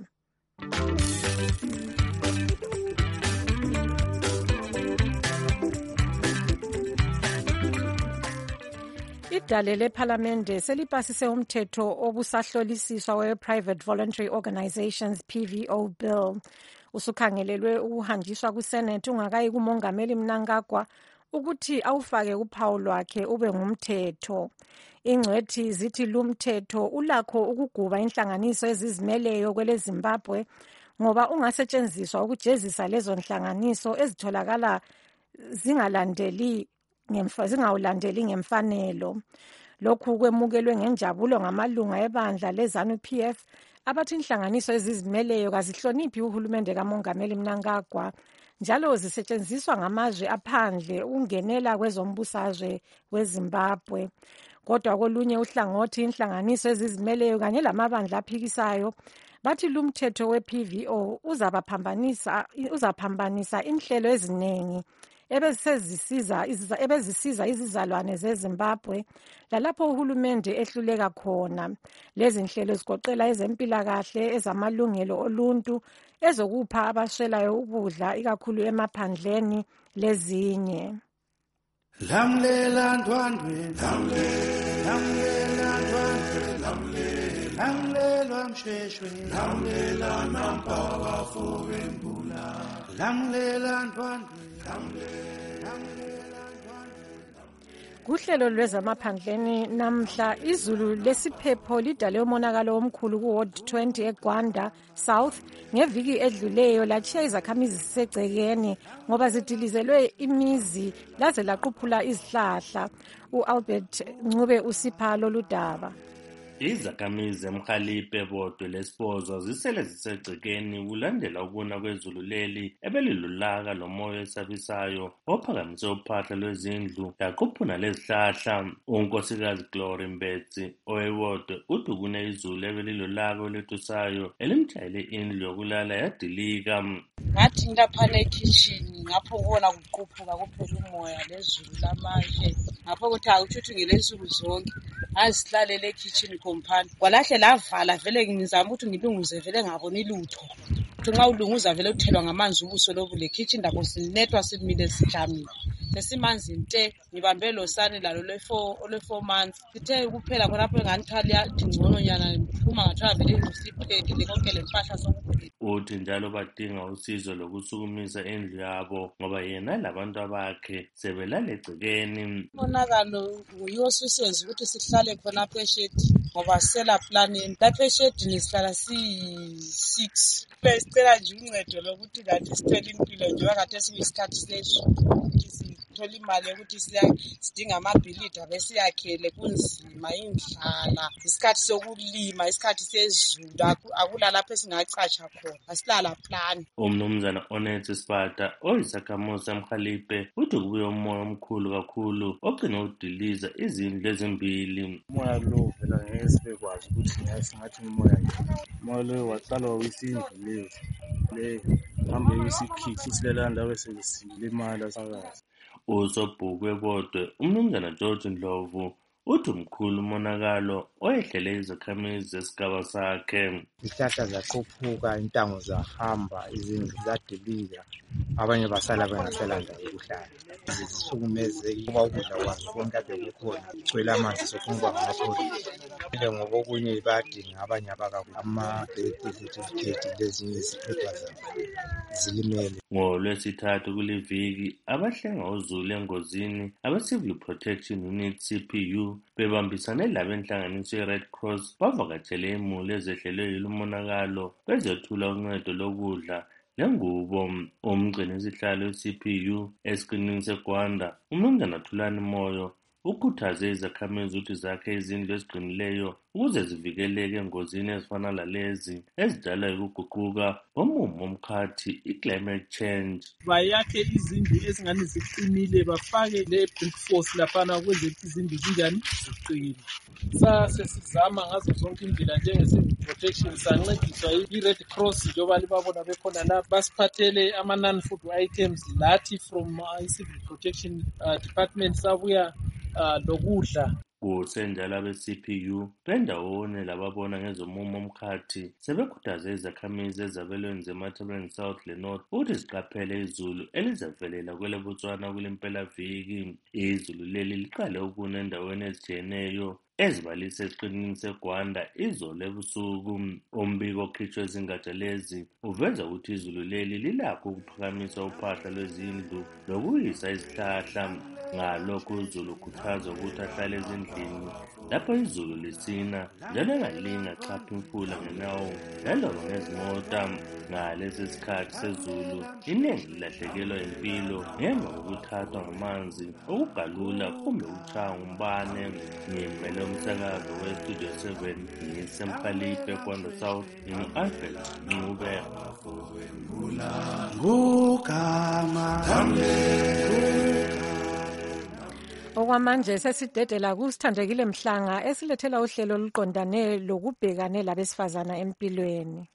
Idale lephalamende selipasise umthetho obusahlolisiswa we-Private Voluntary Organizations PVO Bill. Usukhangelelwe ukuhanjiswa kuSenate ungakayi kumongameli Mnangagwa ukuthi awufake uphawu lwakhe ube ngumthetho. Ingcwethi zithi lumthetho ulakho ukuguba inhlanganiso ezizimeleyo kwele Zimbabwe ngoba ungasetshenziswa ukujezisa lezo nhlanganiso ezitholakala zingawulandeli ngemfanelo. Lokhu kwemukelwe ngenjabulo ngamalunga ebandla leZANU-PF abathi inhlanganiso ezizimeleyo kazihloniphi uhulumende kamongameli Mnangagwa njalo zisetshenziswa ngamazwe aphandle ukungenela kwezombusazwe weZimbabwe. Kodwa kolunye uhlangothi, inhlanganiso ezizimeleyo kanye lamabandla aphikisayo bathi lumthetho we-PVO uzaphambanisa inhlelo eziningi ebezisiza izizalwane zeZimbabwe lalapho uhulumende ehluleka khona. Lezi nhlelo zigoqela ezempilakahle, ezamalungelo oluntu, ezokupha abaswelayo ukudla ikakhulu emaphandleni lezinye. Lamlela ndwandwe, lamlela ndwandwe, lamlela msheshwe, lamlela nampaka fobembula, lamlela ndwandwe, Kuhlelo lwezamaphandleni namhla izulu lesiphepho lidale umonakalo omkhulu kuWard 20 eGwanda South ngeviki edluleyo latshiya izakhamizi zisegcekeni ngoba zidilizelwe imizi laze laquphula izihlahla. U-Albert Ncube usipha lolu daba. Izakhamizi eMkhaliphe bodwe lesibhozo zisele zisegcekeni kulandela ukuna kwezulu leli ebelilulaka lomoya esabisayo ophakamise uphahla lwezindlu yaquphuna lezihlahla. Unkosikazi Glory Mbetsi owewodwe uthi kune izulu ebelilulaka oletusayo elimtshayele indlu yokulala yadilika. Ngathi ndaphana ekitchen ngapho kubona kuquphuka kuphela umoya lezulu lamanje ngapho kuthi awutshuthi ngelensuku zonke azihlalele ekitchen compound kwalahle lavala vele ngizama ukuthi ngilunguze vele ngaboni lutho. Nxa ulunguza vele uthelwa ngamanzi ubuso lobu le kitchen ndako sinethwa simile sijamile sesimanzi nte ngibambe losane lalo le4 months sithe kuphela khonapho ngani yathi ngcono nyana ngiphuma ngathiwa vele ngisiphekile konke lempahla sokuphela. Uthi njalo badinga usizo lokusukumisa endlu yabo ngoba yena labantu abakhe sebelale egcekeni. Umonakalo uyosusenza ukuthi sihlale khonapho eshedi ngoba sela planning lapho eshedini sihlala si6. Besicela nje uncedo lokuthi kanti sithele impilo njengoba kade siyisikhathi sezulu sithola imali yokuthi sidinga amabhilidi besiyakhele kunzima indlala isikhathi sokulima isikhathi sezulu akula lapho esingacatsha khona asilala plan. Umnumzana Onethi Sipata oyisakhamuzi eMkhaliphe uthi kubuye umoya omkhulu kakhulu ogcina udiliza izindlu ezimbili. Umoya lo vela ngeke sibekwazi ukuthi singathi umoya umoya lo waqala wawisa indlu le hambe isikhithi silela ndawo sesilimala sakazi. Usobhukwe kodwa umnumzana George Ndlovu uthi umkhulu umonakalo oyehlele izakhamizi zesigaba sakhe. Izihlahla zaquphuka, intango zahamba, izindlu zadilika, abanye basala bengasela ndawo yokuhlala. Zisukumeze kuba ukudla kwazo konke kade kukhona cwela amanzi sofuna ukuba ngamapholisa ngoba okunye badinga abanye abakakhulu ama-certificate lezinye iziphepha zilimele. NgoLwesithathu kule viki abahlenga uzulu engozini abe-Civil Protection Unit CPU bebambisane labenhlanganiso ye-Red Cross bavakatshele imuli ezehlelwe yilumonakalo bezethula uncedo lokudla lengubo. Umgcini isihlalo we-CPU esiqinini seGwanda umnumzana Thulani Moyo ukhuthaze izakhamizi ukuthi zakhe izindlu eziqinileyo ukuze zivikeleke engozini ezifana lalezi ezidalwa yikuguquka komumo omkhathi i-climate change. Bayakhe izindlu ezingani ziqinile bafake le-brick force laphana ukwenza ukuthi izindlu zinjani ziqine. Sasesizama ngazo zonke indlela njenge-civil protection sancediswa i-Red Cross njengoba libabona bekhona la basiphathele ama-non-food items lathi from i-civil protection department sabuya lokudla. Kusenjalo abe-CPU bendawone lababona ngezomumo omkhathi sebekhuthaze izakhamizi ezabelweni zeMatabeleland South leNorth ukuthi ziqaphele izulu elizavelela kwele Botswana kulempelaviki. Izulu leli liqale ukuna endaweni ezijiyeneyo ezibalisa esiqinini seGwanda izolo ebusuku. Umbiko okhitshwe ezingatsha lezi uveza ukuthi izulu leli lilakho ukuphakamisa uphahla lwezindlu lokuyisa izihlahla. Ngalokho uzulu ukhuthaza ukuthi ahlale ezindlini lapho izulu lisina njalo engalingi achapha imfula ngenyawo naloba ngezimota. Ngalesi sikhathi sezulu iningi lilahlekelwa impilo ngemva kokuthathwa ngamanzi okugalula kumbe ukutshaya ngumbane. Ngimele umsakazo weStudio 7 ngisemKhaliphe eGwanda South ngingu-Albert Ncube. Ngoka Okwamanje sesidedela kuSithandekile Mhlanga esilethela uhlelo oluqondane lokubhekane labesifazana empilweni.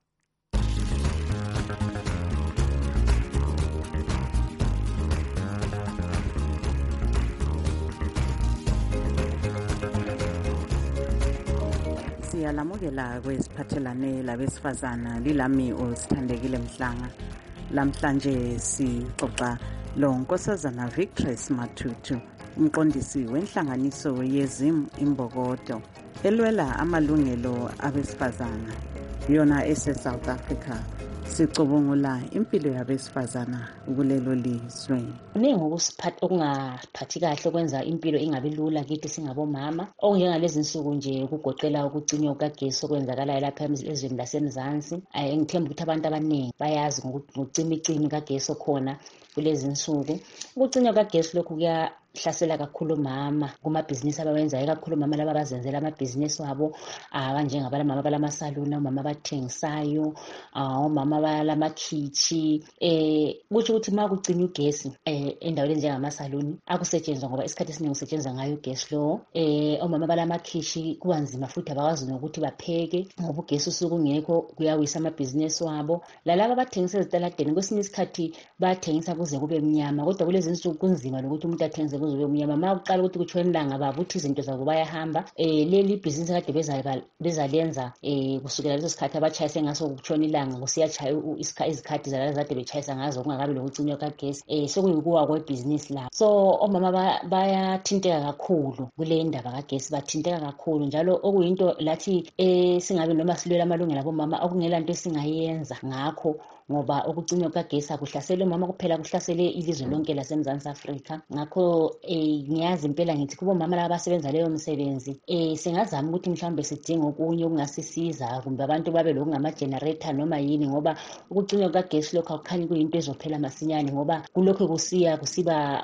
Siyalamukela kwesiphathelane labesifazana lilami uSithandekile Mhlanga. Lamhlanje sixoxa lo Nkosazana Victress Matutu, umqondisi wenhlanganiso yeZim Imbokodo elwela amalungelo abesifazana yona ese-South Africa. Sicubungula impilo yabesifazana kulelo lizwe. Kuningi okungaphathi kahle kwenza impilo ingabi lula kithi singabomama. Okunjengalezi insuku nje ukugoqela ukucinywa kukagesi okwenzakalayo lapha ezweni laseMzansi. Ngithemba ukuthi abantu abaningi bayazi ngokucimicimi kagesi okhona kulezi insuku. Ukucinywa kukagesi lokhu hlasela kakhulu mama kumabhizinisi abawenzayo, kakhulu mama laba abazenzela amabhizinisi wabo abanjengabalama balamasaluni, omama abathengisayo, omama balamakhithi. Kusho ukuthi uma kucinywa ugesi endaweni njengamasaluni akusetshenzwa ngoba isikhathi esiningi kusetshenzwa ngayo ugesi lo. Omama balamakhithi kubanzima futhi abakwazi nokuthi bapheke ngoba ugesi usuke ungekho, kuyawisa amabhizinisi wabo. Lalaba abathengisa ezitaladeni kwesinye isikhathi bayathengisa kuze kube mnyama, kodwa kulezi insuku kunzima lokuthi umuntu athengise kuze kube mnyama. Uma uqala ukuthi kutshona ilanga babuthi izinto zabo bayahamba. Leli ibhizinisi kade bezalenza kusukela leso sikhathi abatshayise ngaso kutshona ilanga kusiyatshaya izikhathi zalala zade betshayisa ngazo kungakabi lokucinywa kagesi. Sekuyikuwa kwebhizinisi labo. So omama bayathinteka kakhulu kule ndaba kagesi, bathinteka kakhulu njalo okuyinto lathi singabe noma silwela amalungelo abomama okungela nto esingayenza ngakho, ngoba ukucinywa kagesi akuhlasele umama kuphela, kuhlasele ilizwe lonke laseMzansi Afrika. Ngakho ngiyazi impela ngithi kubo mama laba abasebenza leyo msebenzi singazama ukuthi mhlawumbe sidinge okunye okungasisiza, kumbe abantu babe lokungama generator noma yini, ngoba ukucinywa kukagesi lokho akukhanyi kuyinto ezophela masinyane, ngoba kulokho kusiba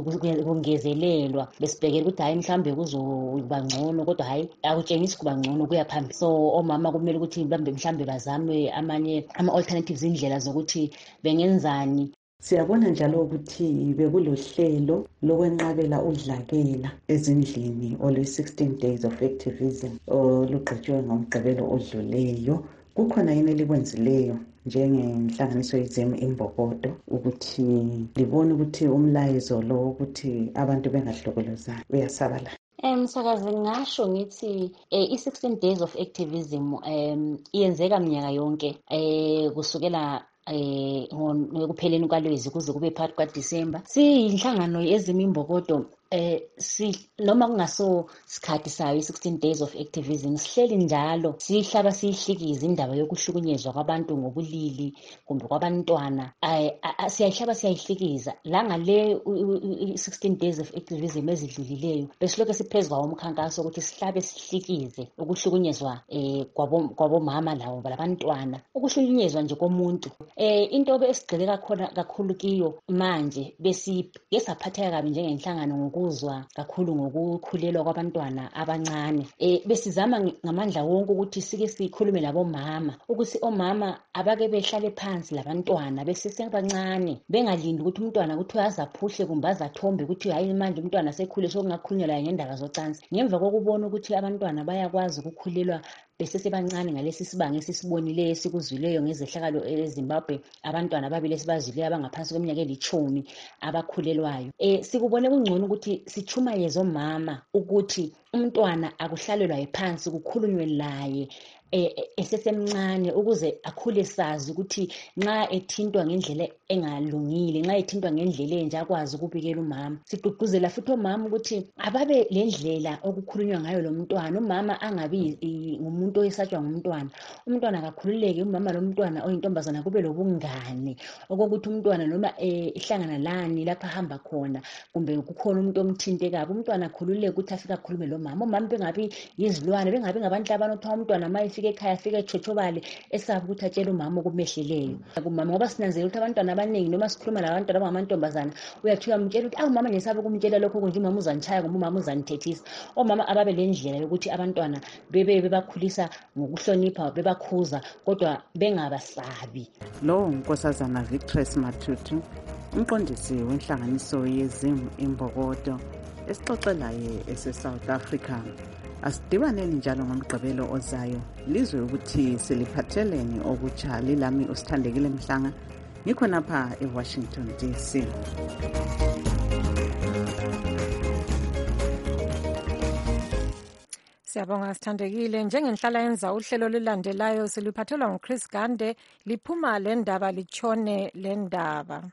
kungezelelwa. Besibhekela ukuthi hayi mhlawumbe kuzoba ngcono, kodwa hayi akutshengisi kuba ngcono, kuya phambili. So omama kumele ukuthi mhlawumbe bazame amanye ama-alternatives, indlela zokuthi bengenzani. Siyabona njalo ukuthi bekulohlelo lokwenqabela udlakela ezindlini olwe-16 days of activism olugqitshwe ngomgqibelo odluleyo. Kukhona yini elikwenzileyo njengenhlanganiso yeZim Imbokodo ukuthi libone ukuthi umlayezo lo ukuthi abantu bengahlokolozani uyasabala? Msakazi, ngasho ngithi i-16 days of activism iyenzeka minyaka yonke kusukela ekupheleni kwalwezi kuze kube phakathi kwaDisemba. Siyinhlangano yeZim Imbokodo noma kungaso sikhathi sayo i-16 days of activism, sihleli njalo sihlaba siyihlikiza indaba yokuhlukunyezwa kwabantu ngobulili kumbe kwabantwana. Siyayihlaba siyayihlikiza la ngale i-16 days of activism ezidlulileyo besilokhu siphezulu kwawomkhankaso ukuthi sihlabe sihlikize ukuhlukunyezwa kwabomama lawo labantwana, ukuhlukunyezwa nje komuntu. Into esigxile kakhulu kiyo manje besaphatheka kabi njengenhlangano ngokuzwa kakhulu ngokukhulelwa kwabantwana abancane. Besizama ngamandla wonke ukuthi sike sikhulume labomama ukuthi omama abake behlale phansi labantwana besesebancane, bengalindi ukuthi umntwana ukuthi azaphuhle kumbe azathombe ukuthi hayi manje umntwana sekhule sokungakhulunyelwa ngendaba zocansi. Ngemva kokubona ukuthi abantwana bayakwazi ukukhulelwa besesebancane ngalesi sibanga esisibonileyo esikuzwileyo ngezehlakalo eZimbabwe, abantwana ababili esibazwileyo abangaphansi kweminyaka 10 abakhulelwayo. Sikubone kungcono ukuthi sichumayeze omama ukuthi umntwana akuhlalelwa phansi, kukhulunywe laye esesemncane ukuze akhule sazi ukuthi nxa ethintwa ngendlela engalungile, nxa ethintwa ngendlela enje akwazi ukubikela umama. Sigqugquzela futhi omama ukuthi ababe lendlela okukhulunywa ngayo lo mntwana. Umama angabi ngumuntu oyesatshwa ngumntwana. Umntwana akakhululeke, umama lo mntwana oyintombazana kube lobungane okokuthi umntwana noma ihlangana lani lapha hamba khona kumbe kukhona umuntu omthintekayo, umntwana akhululeke ukuthi afike akhulume lo mama. Omama bengabi yizilwane, bengabi ngabantu abanothi umntwana maye efika ekhaya afike echotshobale esaba ukuthi atshele umama okumehleleyo kumama ngoba sinanzela ukuthi abantwana abaningi noma sikhuluma labantwana abangamantombazana uyathiwa mtshela ukuthi mama ngisabe ukumtshela lokho kunje umama uzanitshaya ngoba umama uzanithethisa. Omama ababe lendlela yokuthi abantwana bebakhulisa ngokuhlonipha bebakhuza kodwa bengabasabi. Lo Nkosazana Victress Matutu, umqondisi wenhlanganiso yeZim Imbokodo esixoxelayo ese-South Africa. Asidibaneni njalo ngomgqibelo ozayo lizwe ukuthi siliphatheleni okutsha. Lilami uSithandekile Mhlanga, ngikhonapha eWashington DC. Siyabonga Sithandekile. Njengenhlala yenza uhlelo lilandelayo siliphathelwa nguChris Gande. Liphuma le ndaba litshone le ndaba.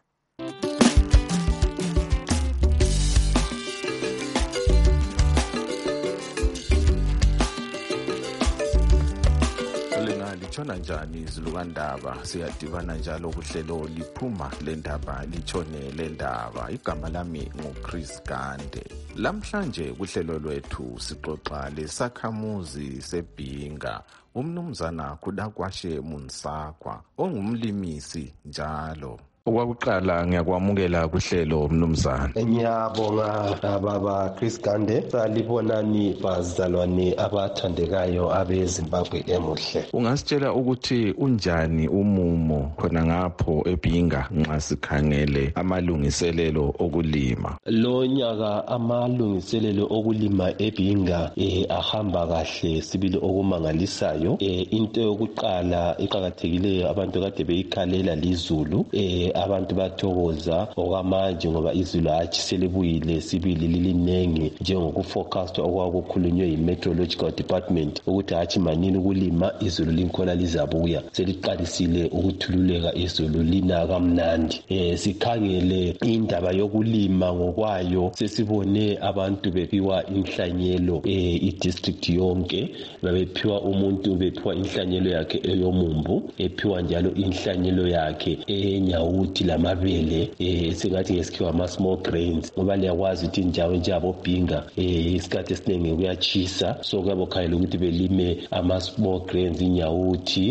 Litshona njani izilukandaba? Siyadibana njalo kuhlelo liphuma le ndaba litshone le ndaba. Igama lami nguChris Gande. Lamhlanje kuhlelo lwethu sixoxa lesakhamuzi seBhinga, umnumzana Kudakwashe Munsakwa ongumlimisi njalo. Okwakuqala ngiyakwamukela kuhlelo mnumzana. Ngiyabonga baba Chris Gande. Salibonani bazalwane abathandekayo abeZimbabwe emuhle. Ungasitshela ukuthi unjani umumo khona ngapho eBhinga nxa sikhangele amalungiselelo okulima? Lo nyaka amalungiselelo okulima eBhinga ahamba kahle sibili okumangalisayo. Into yokuqala eqhakathekileyo abantu kade beyikhalela lizulu. Abantu bathokoza okwamanje ngoba izulu hatshi selibuyile sibili lilinengi njengokuforecast okwakukhulunywe yi-Meteorological Department ukuthi hatshi manini ukulima izulu linkhona lizabuya. Seliqalisile ukuthululeka izulu lina kamnandi. Sikhangele indaba yokulima ngokwayo sesibone abantu bephiwa inhlanyelo i-district yonke. Bephiwa umuntu bephiwa inhlanyelo yakhe eyomumbu, ephiwa njalo inhlanyelo yakhe enyawuthi lamabele singathi ngesikhiwa ama-small grains ngoba liyakwazi ukuthi indawo njengaboBhinga isikhathi esiningi kuyachisa, so kuyabe kukhangela ukuthi belime ama-small grains inyawuthi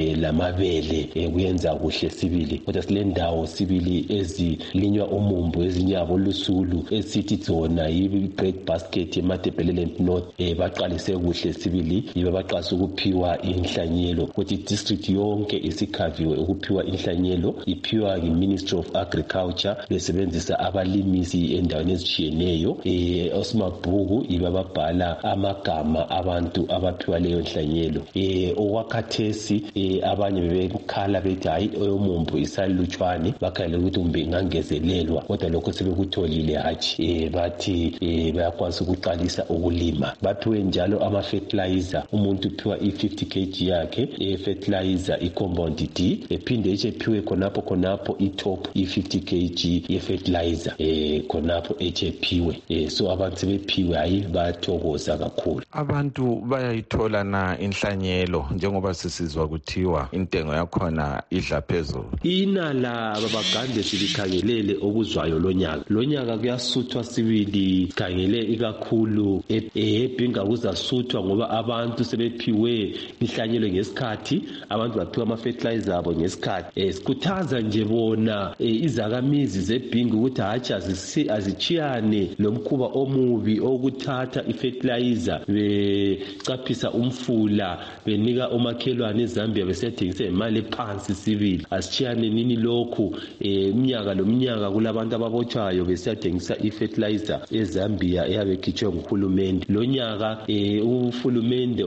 lamabele kuyenza kuhle sibili. Kodwa sile ndawo sibili ezilinywa umumbu ezinyabo lusulu esithi zona yi-bread basket eMatabeleland North baqalise kuhle sibili yibe baqalisa ukuphiwa inhlanyelo ukuthi i-district yonke isikhaviwe ukuphiwa inhlanyelo iphiwa yi-Ministry of Agriculture besebenzisa abalimisi endaweni ezitshiyeneyo. Osmabhuku yibe babhala amagama abantu abaphiwa leyo nhlanyelo. Okwakhathesi abanye bebekhala bethi hayi oyomumbu isalutshwane bakhangela ukuthi kumbe ingangezelelwa, kodwa lokho sebekutholile hatshi bathi bayakwazi ukuqalisa ukulima. Baphiwe njalo ama-fertilizer, umuntu uphiwa i-50 kg yakhe fertilizer i-compound D, ephinde ephiwe khonapho i-top i-50 kg ye-fertilizer khonapho ephiwe. So abantu sebephiwe hayi bayathokoza kakhulu. Abantu bayayithola na inhlanyelo njengoba sisizwa kuthiwa intengo yakhona idla phezulu? Inala babagande silikhangelele okuzwayo lo nyaka kuyasuthwa sibili sikhangele ikakhulu eBhinga kuzasuthwa ngoba abantu sebephiwe inhlanyelo ngesikhathi, abantu baphiwa ama-fertilizer abo ngesikhathi. Sikhuthaza nje bona izakhamizi zeBhinga ukuthi hatshi azitshiyane lomkhuba omubi okuthatha i-fertilizer becaphisa umfula benika omakhelwane eZambia besiyethengisa imali ephansi sibili. Asitshiyane nini lokhu. Umnyaka lomnyaka kulabantu ababotshwayo besiyathengisa i-fertilizer eZambia eyabe ikhitshwe nguhulumende. Lo nyaka uhulumende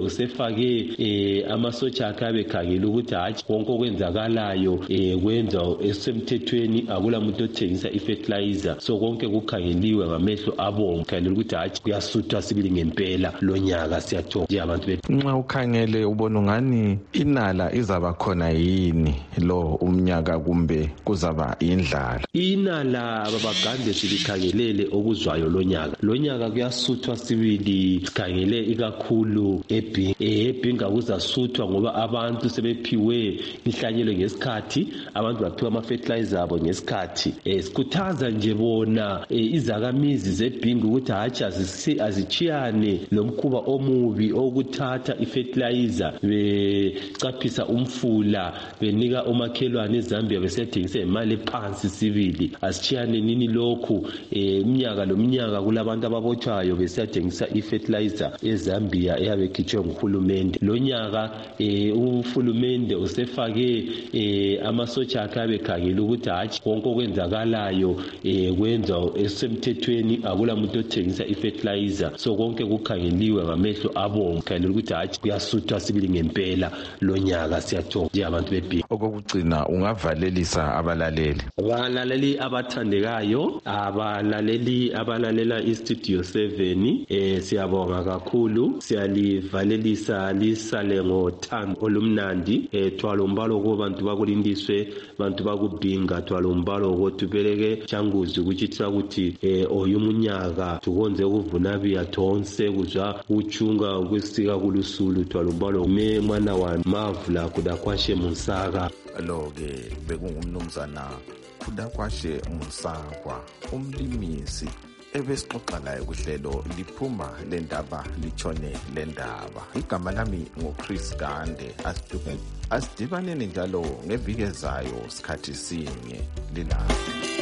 usefake amasotsha akhe abekhangela ukuthi hatshi konke okwenzakalayo kwenza esemthethweni, akula muntu othengisa i-fertilizer. So konke kukhangeliwe ngamehlo abomvu khangelela ukuthi hatshi kuyasuthwa sibili ngempela lo nyaka. Siyathokoza nje abantu bethu. Nxa ukhangele ubona ungani inala izaba khona yini lo umnyaka kumbe kuzaba indlala? Inala babagande silikhangelele okuzwayo lo nyaka kuyasuthwa sibili sikhangele ikakhulu eBhinga kuzasuthwa ngoba abantu sebephiwe inhlanyelo ngesikhathi, abantu baphiwa ama-fertilizer abo ngesikhathi. Sikhuthaza nje bona izakhamizi zebhinga ukuthi hatshi azichiyane lomkhuba omubi okuthatha i-fertilizer becaphisa umfula benika omakhelwane eZambia besethengisa imali ephansi sibili. Asichiyane nini lokhu iminyaka lomnyaka kulabantu ababotshwayo besethengisa i-fertilizer eZambia eyabe ekhitshwe nguhulumende. Lo nyaka uhulumende usefake amasotsha akhe abekhangela ukuthi hatshi konke okwenzakalayo kwenza esemthethweni, akula muntu othengisa i-fertilizer. So konke kukhangeliwe ngamehlo abomvu, khangela ukuthi hatshi kuyasuthwa sibili ngempela lo nyaka. Siyathokoza njengabantu bebhinga. Okokugcina ungavalelisa abalaleli abathandekayo, abalalela iStudio 7, siyabonga kakhulu, siyalivalelisa lisale ngothando olumnandi. Thwala umbalo kubantu bakulindiswe, bantu bakubhinga, thwala umbalo ukuthi beleke changuzi ukuchitsa ukuthi oyumunyaka tukonze ukuvuna biya tonse kuzwa uchunga ukwesika kulusulu. Thwala umbalo me mwana wa mavula kudakwashe Musaka. Lo-ke bekungumnumzana Kudakwashe Musakwa, umlimisi ebesixoxa laye kuhlelo liphuma lendaba litshone lendaba. Igama lami nguChris Gande. Asidibaneni njalo ngeviki ezayo sikhathi sinye lilapha.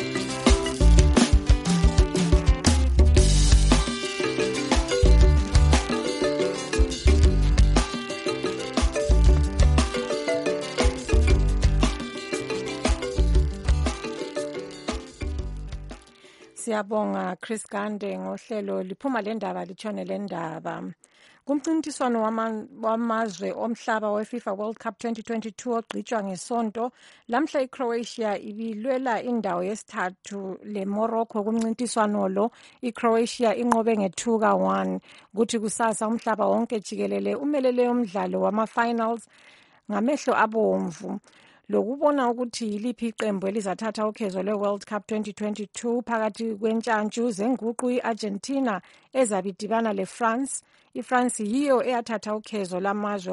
Siyabonga Chris Gande ngohlelo liphuma lendaba litshone lendaba. Kumncintiswano wamazwe omhlaba weFIFA World Cup 2022 ogqitshwa ngesonto, lamhla iCroatia ibilwela indawo yesithathu leMorocco kumncintiswano lo. iCroatia inqobe nge2-1. Kuthi kusasa umhlaba wonke jikelele umelele umdlalo wama-finals ngamehlo abomvu lokubona ukuthi yiliphi iqembu elizathatha ukhezo lwe-World Cup 2022 phakathi kwentshantshu zenguqu. i-Argentina ezabidibana leFrance. iFrance yiyo eyathatha ukhezo lamazwe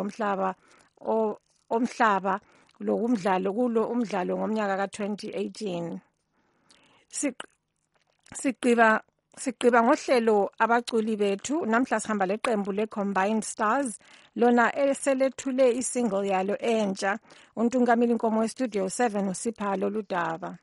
omhlaba kulo umdlalo ngomnyaka ka-2018. Siqiba ngohlelo abaculi bethu. Namhla sihamba leqembu le-Combined Stars lona eselethule isingle yalo entsha. Untungameli Nkomo weStudio 7 usipha lolu daba.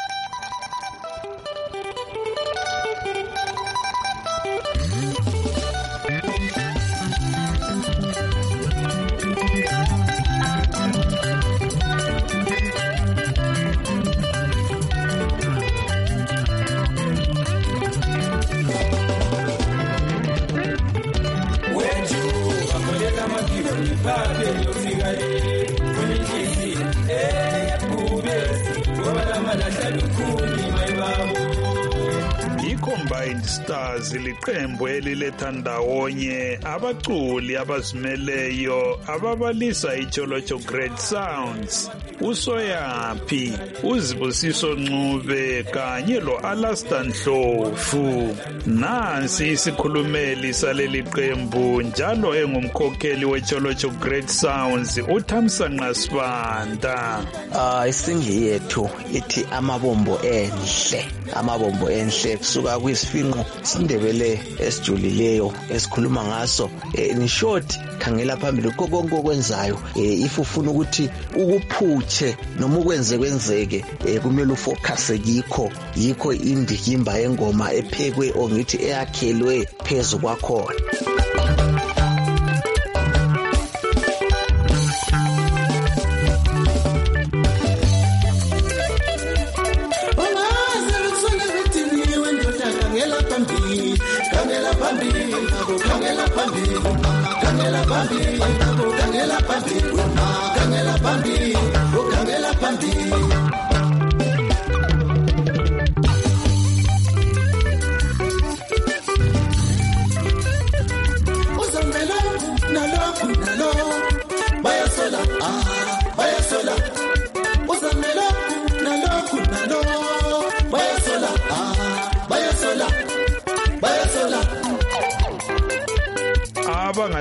I-Combined Stars liqembu eliletha ndawonye abaculi abazimeleyo ababalisa iTsholotsho Great Sounds, uSoyaphi, uZibusiso Ncube kanye lo-Alastan Ndlovu. Nansi isikhulumeli saleli qembu njalo engumkhokheli weTsholotsho Great Sounds, uThamsanqa Sibanda. Isingle yethu ithi amabombo enhle kusuka kwisifinqo sindebele esijulileyo esikhuluma ngaso. In short, khangela phambili konke okwenzayo. If ufuna ukuthi ukuphutshe noma kwenzeke kumele ufocus yikho indikimba yengoma ephekwe ongithi eyakhelwe phezu kwakhona.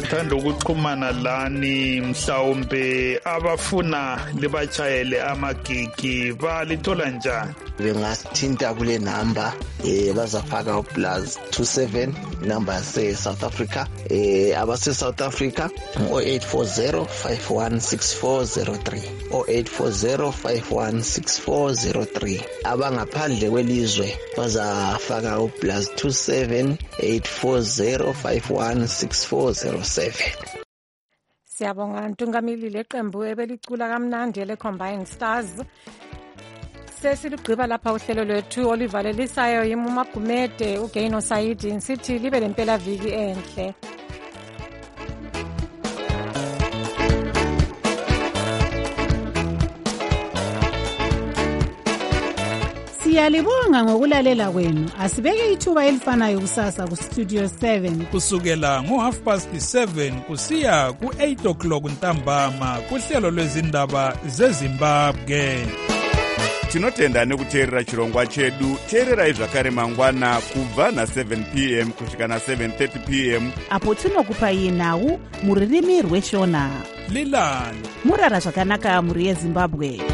abangathanda ukuxhumana lani mhlawumbe abafuna libachayele amagigi balithola njani? Bengasithinta kule namba bazafaka uplus 27 number yase-South Africa abase-South Africa 0840 516403 0840 516403 abangaphandle kwelizwe bazafaka uplus 27 840 516407. Siyabonga Ntungamili leqembu ebelicula kamnandi le-Combined Stars. Sesilugqiba lapha uhlelo lwethu olivalelisayo yiMuma Gumede uGaino Saidi sithi libe lempela viki enhle. Siyalibonga ngokulalela kwenu. Asibeke ithuba elifanayo kusasa ku Studio 7 kusukela ngo7:30 kusiya ku8:00 ntambama kuhlelo lwezindaba zeZimbabwe. Tinotenda nekuteerera chirongwa chedu. Teererai zvakare mangwana kubva na7 p.m. kusvika na7:30 p.m. apo tinokupai nhau muririmi rweshona. Lilani murara zvakanaka muri yeZimbabwe.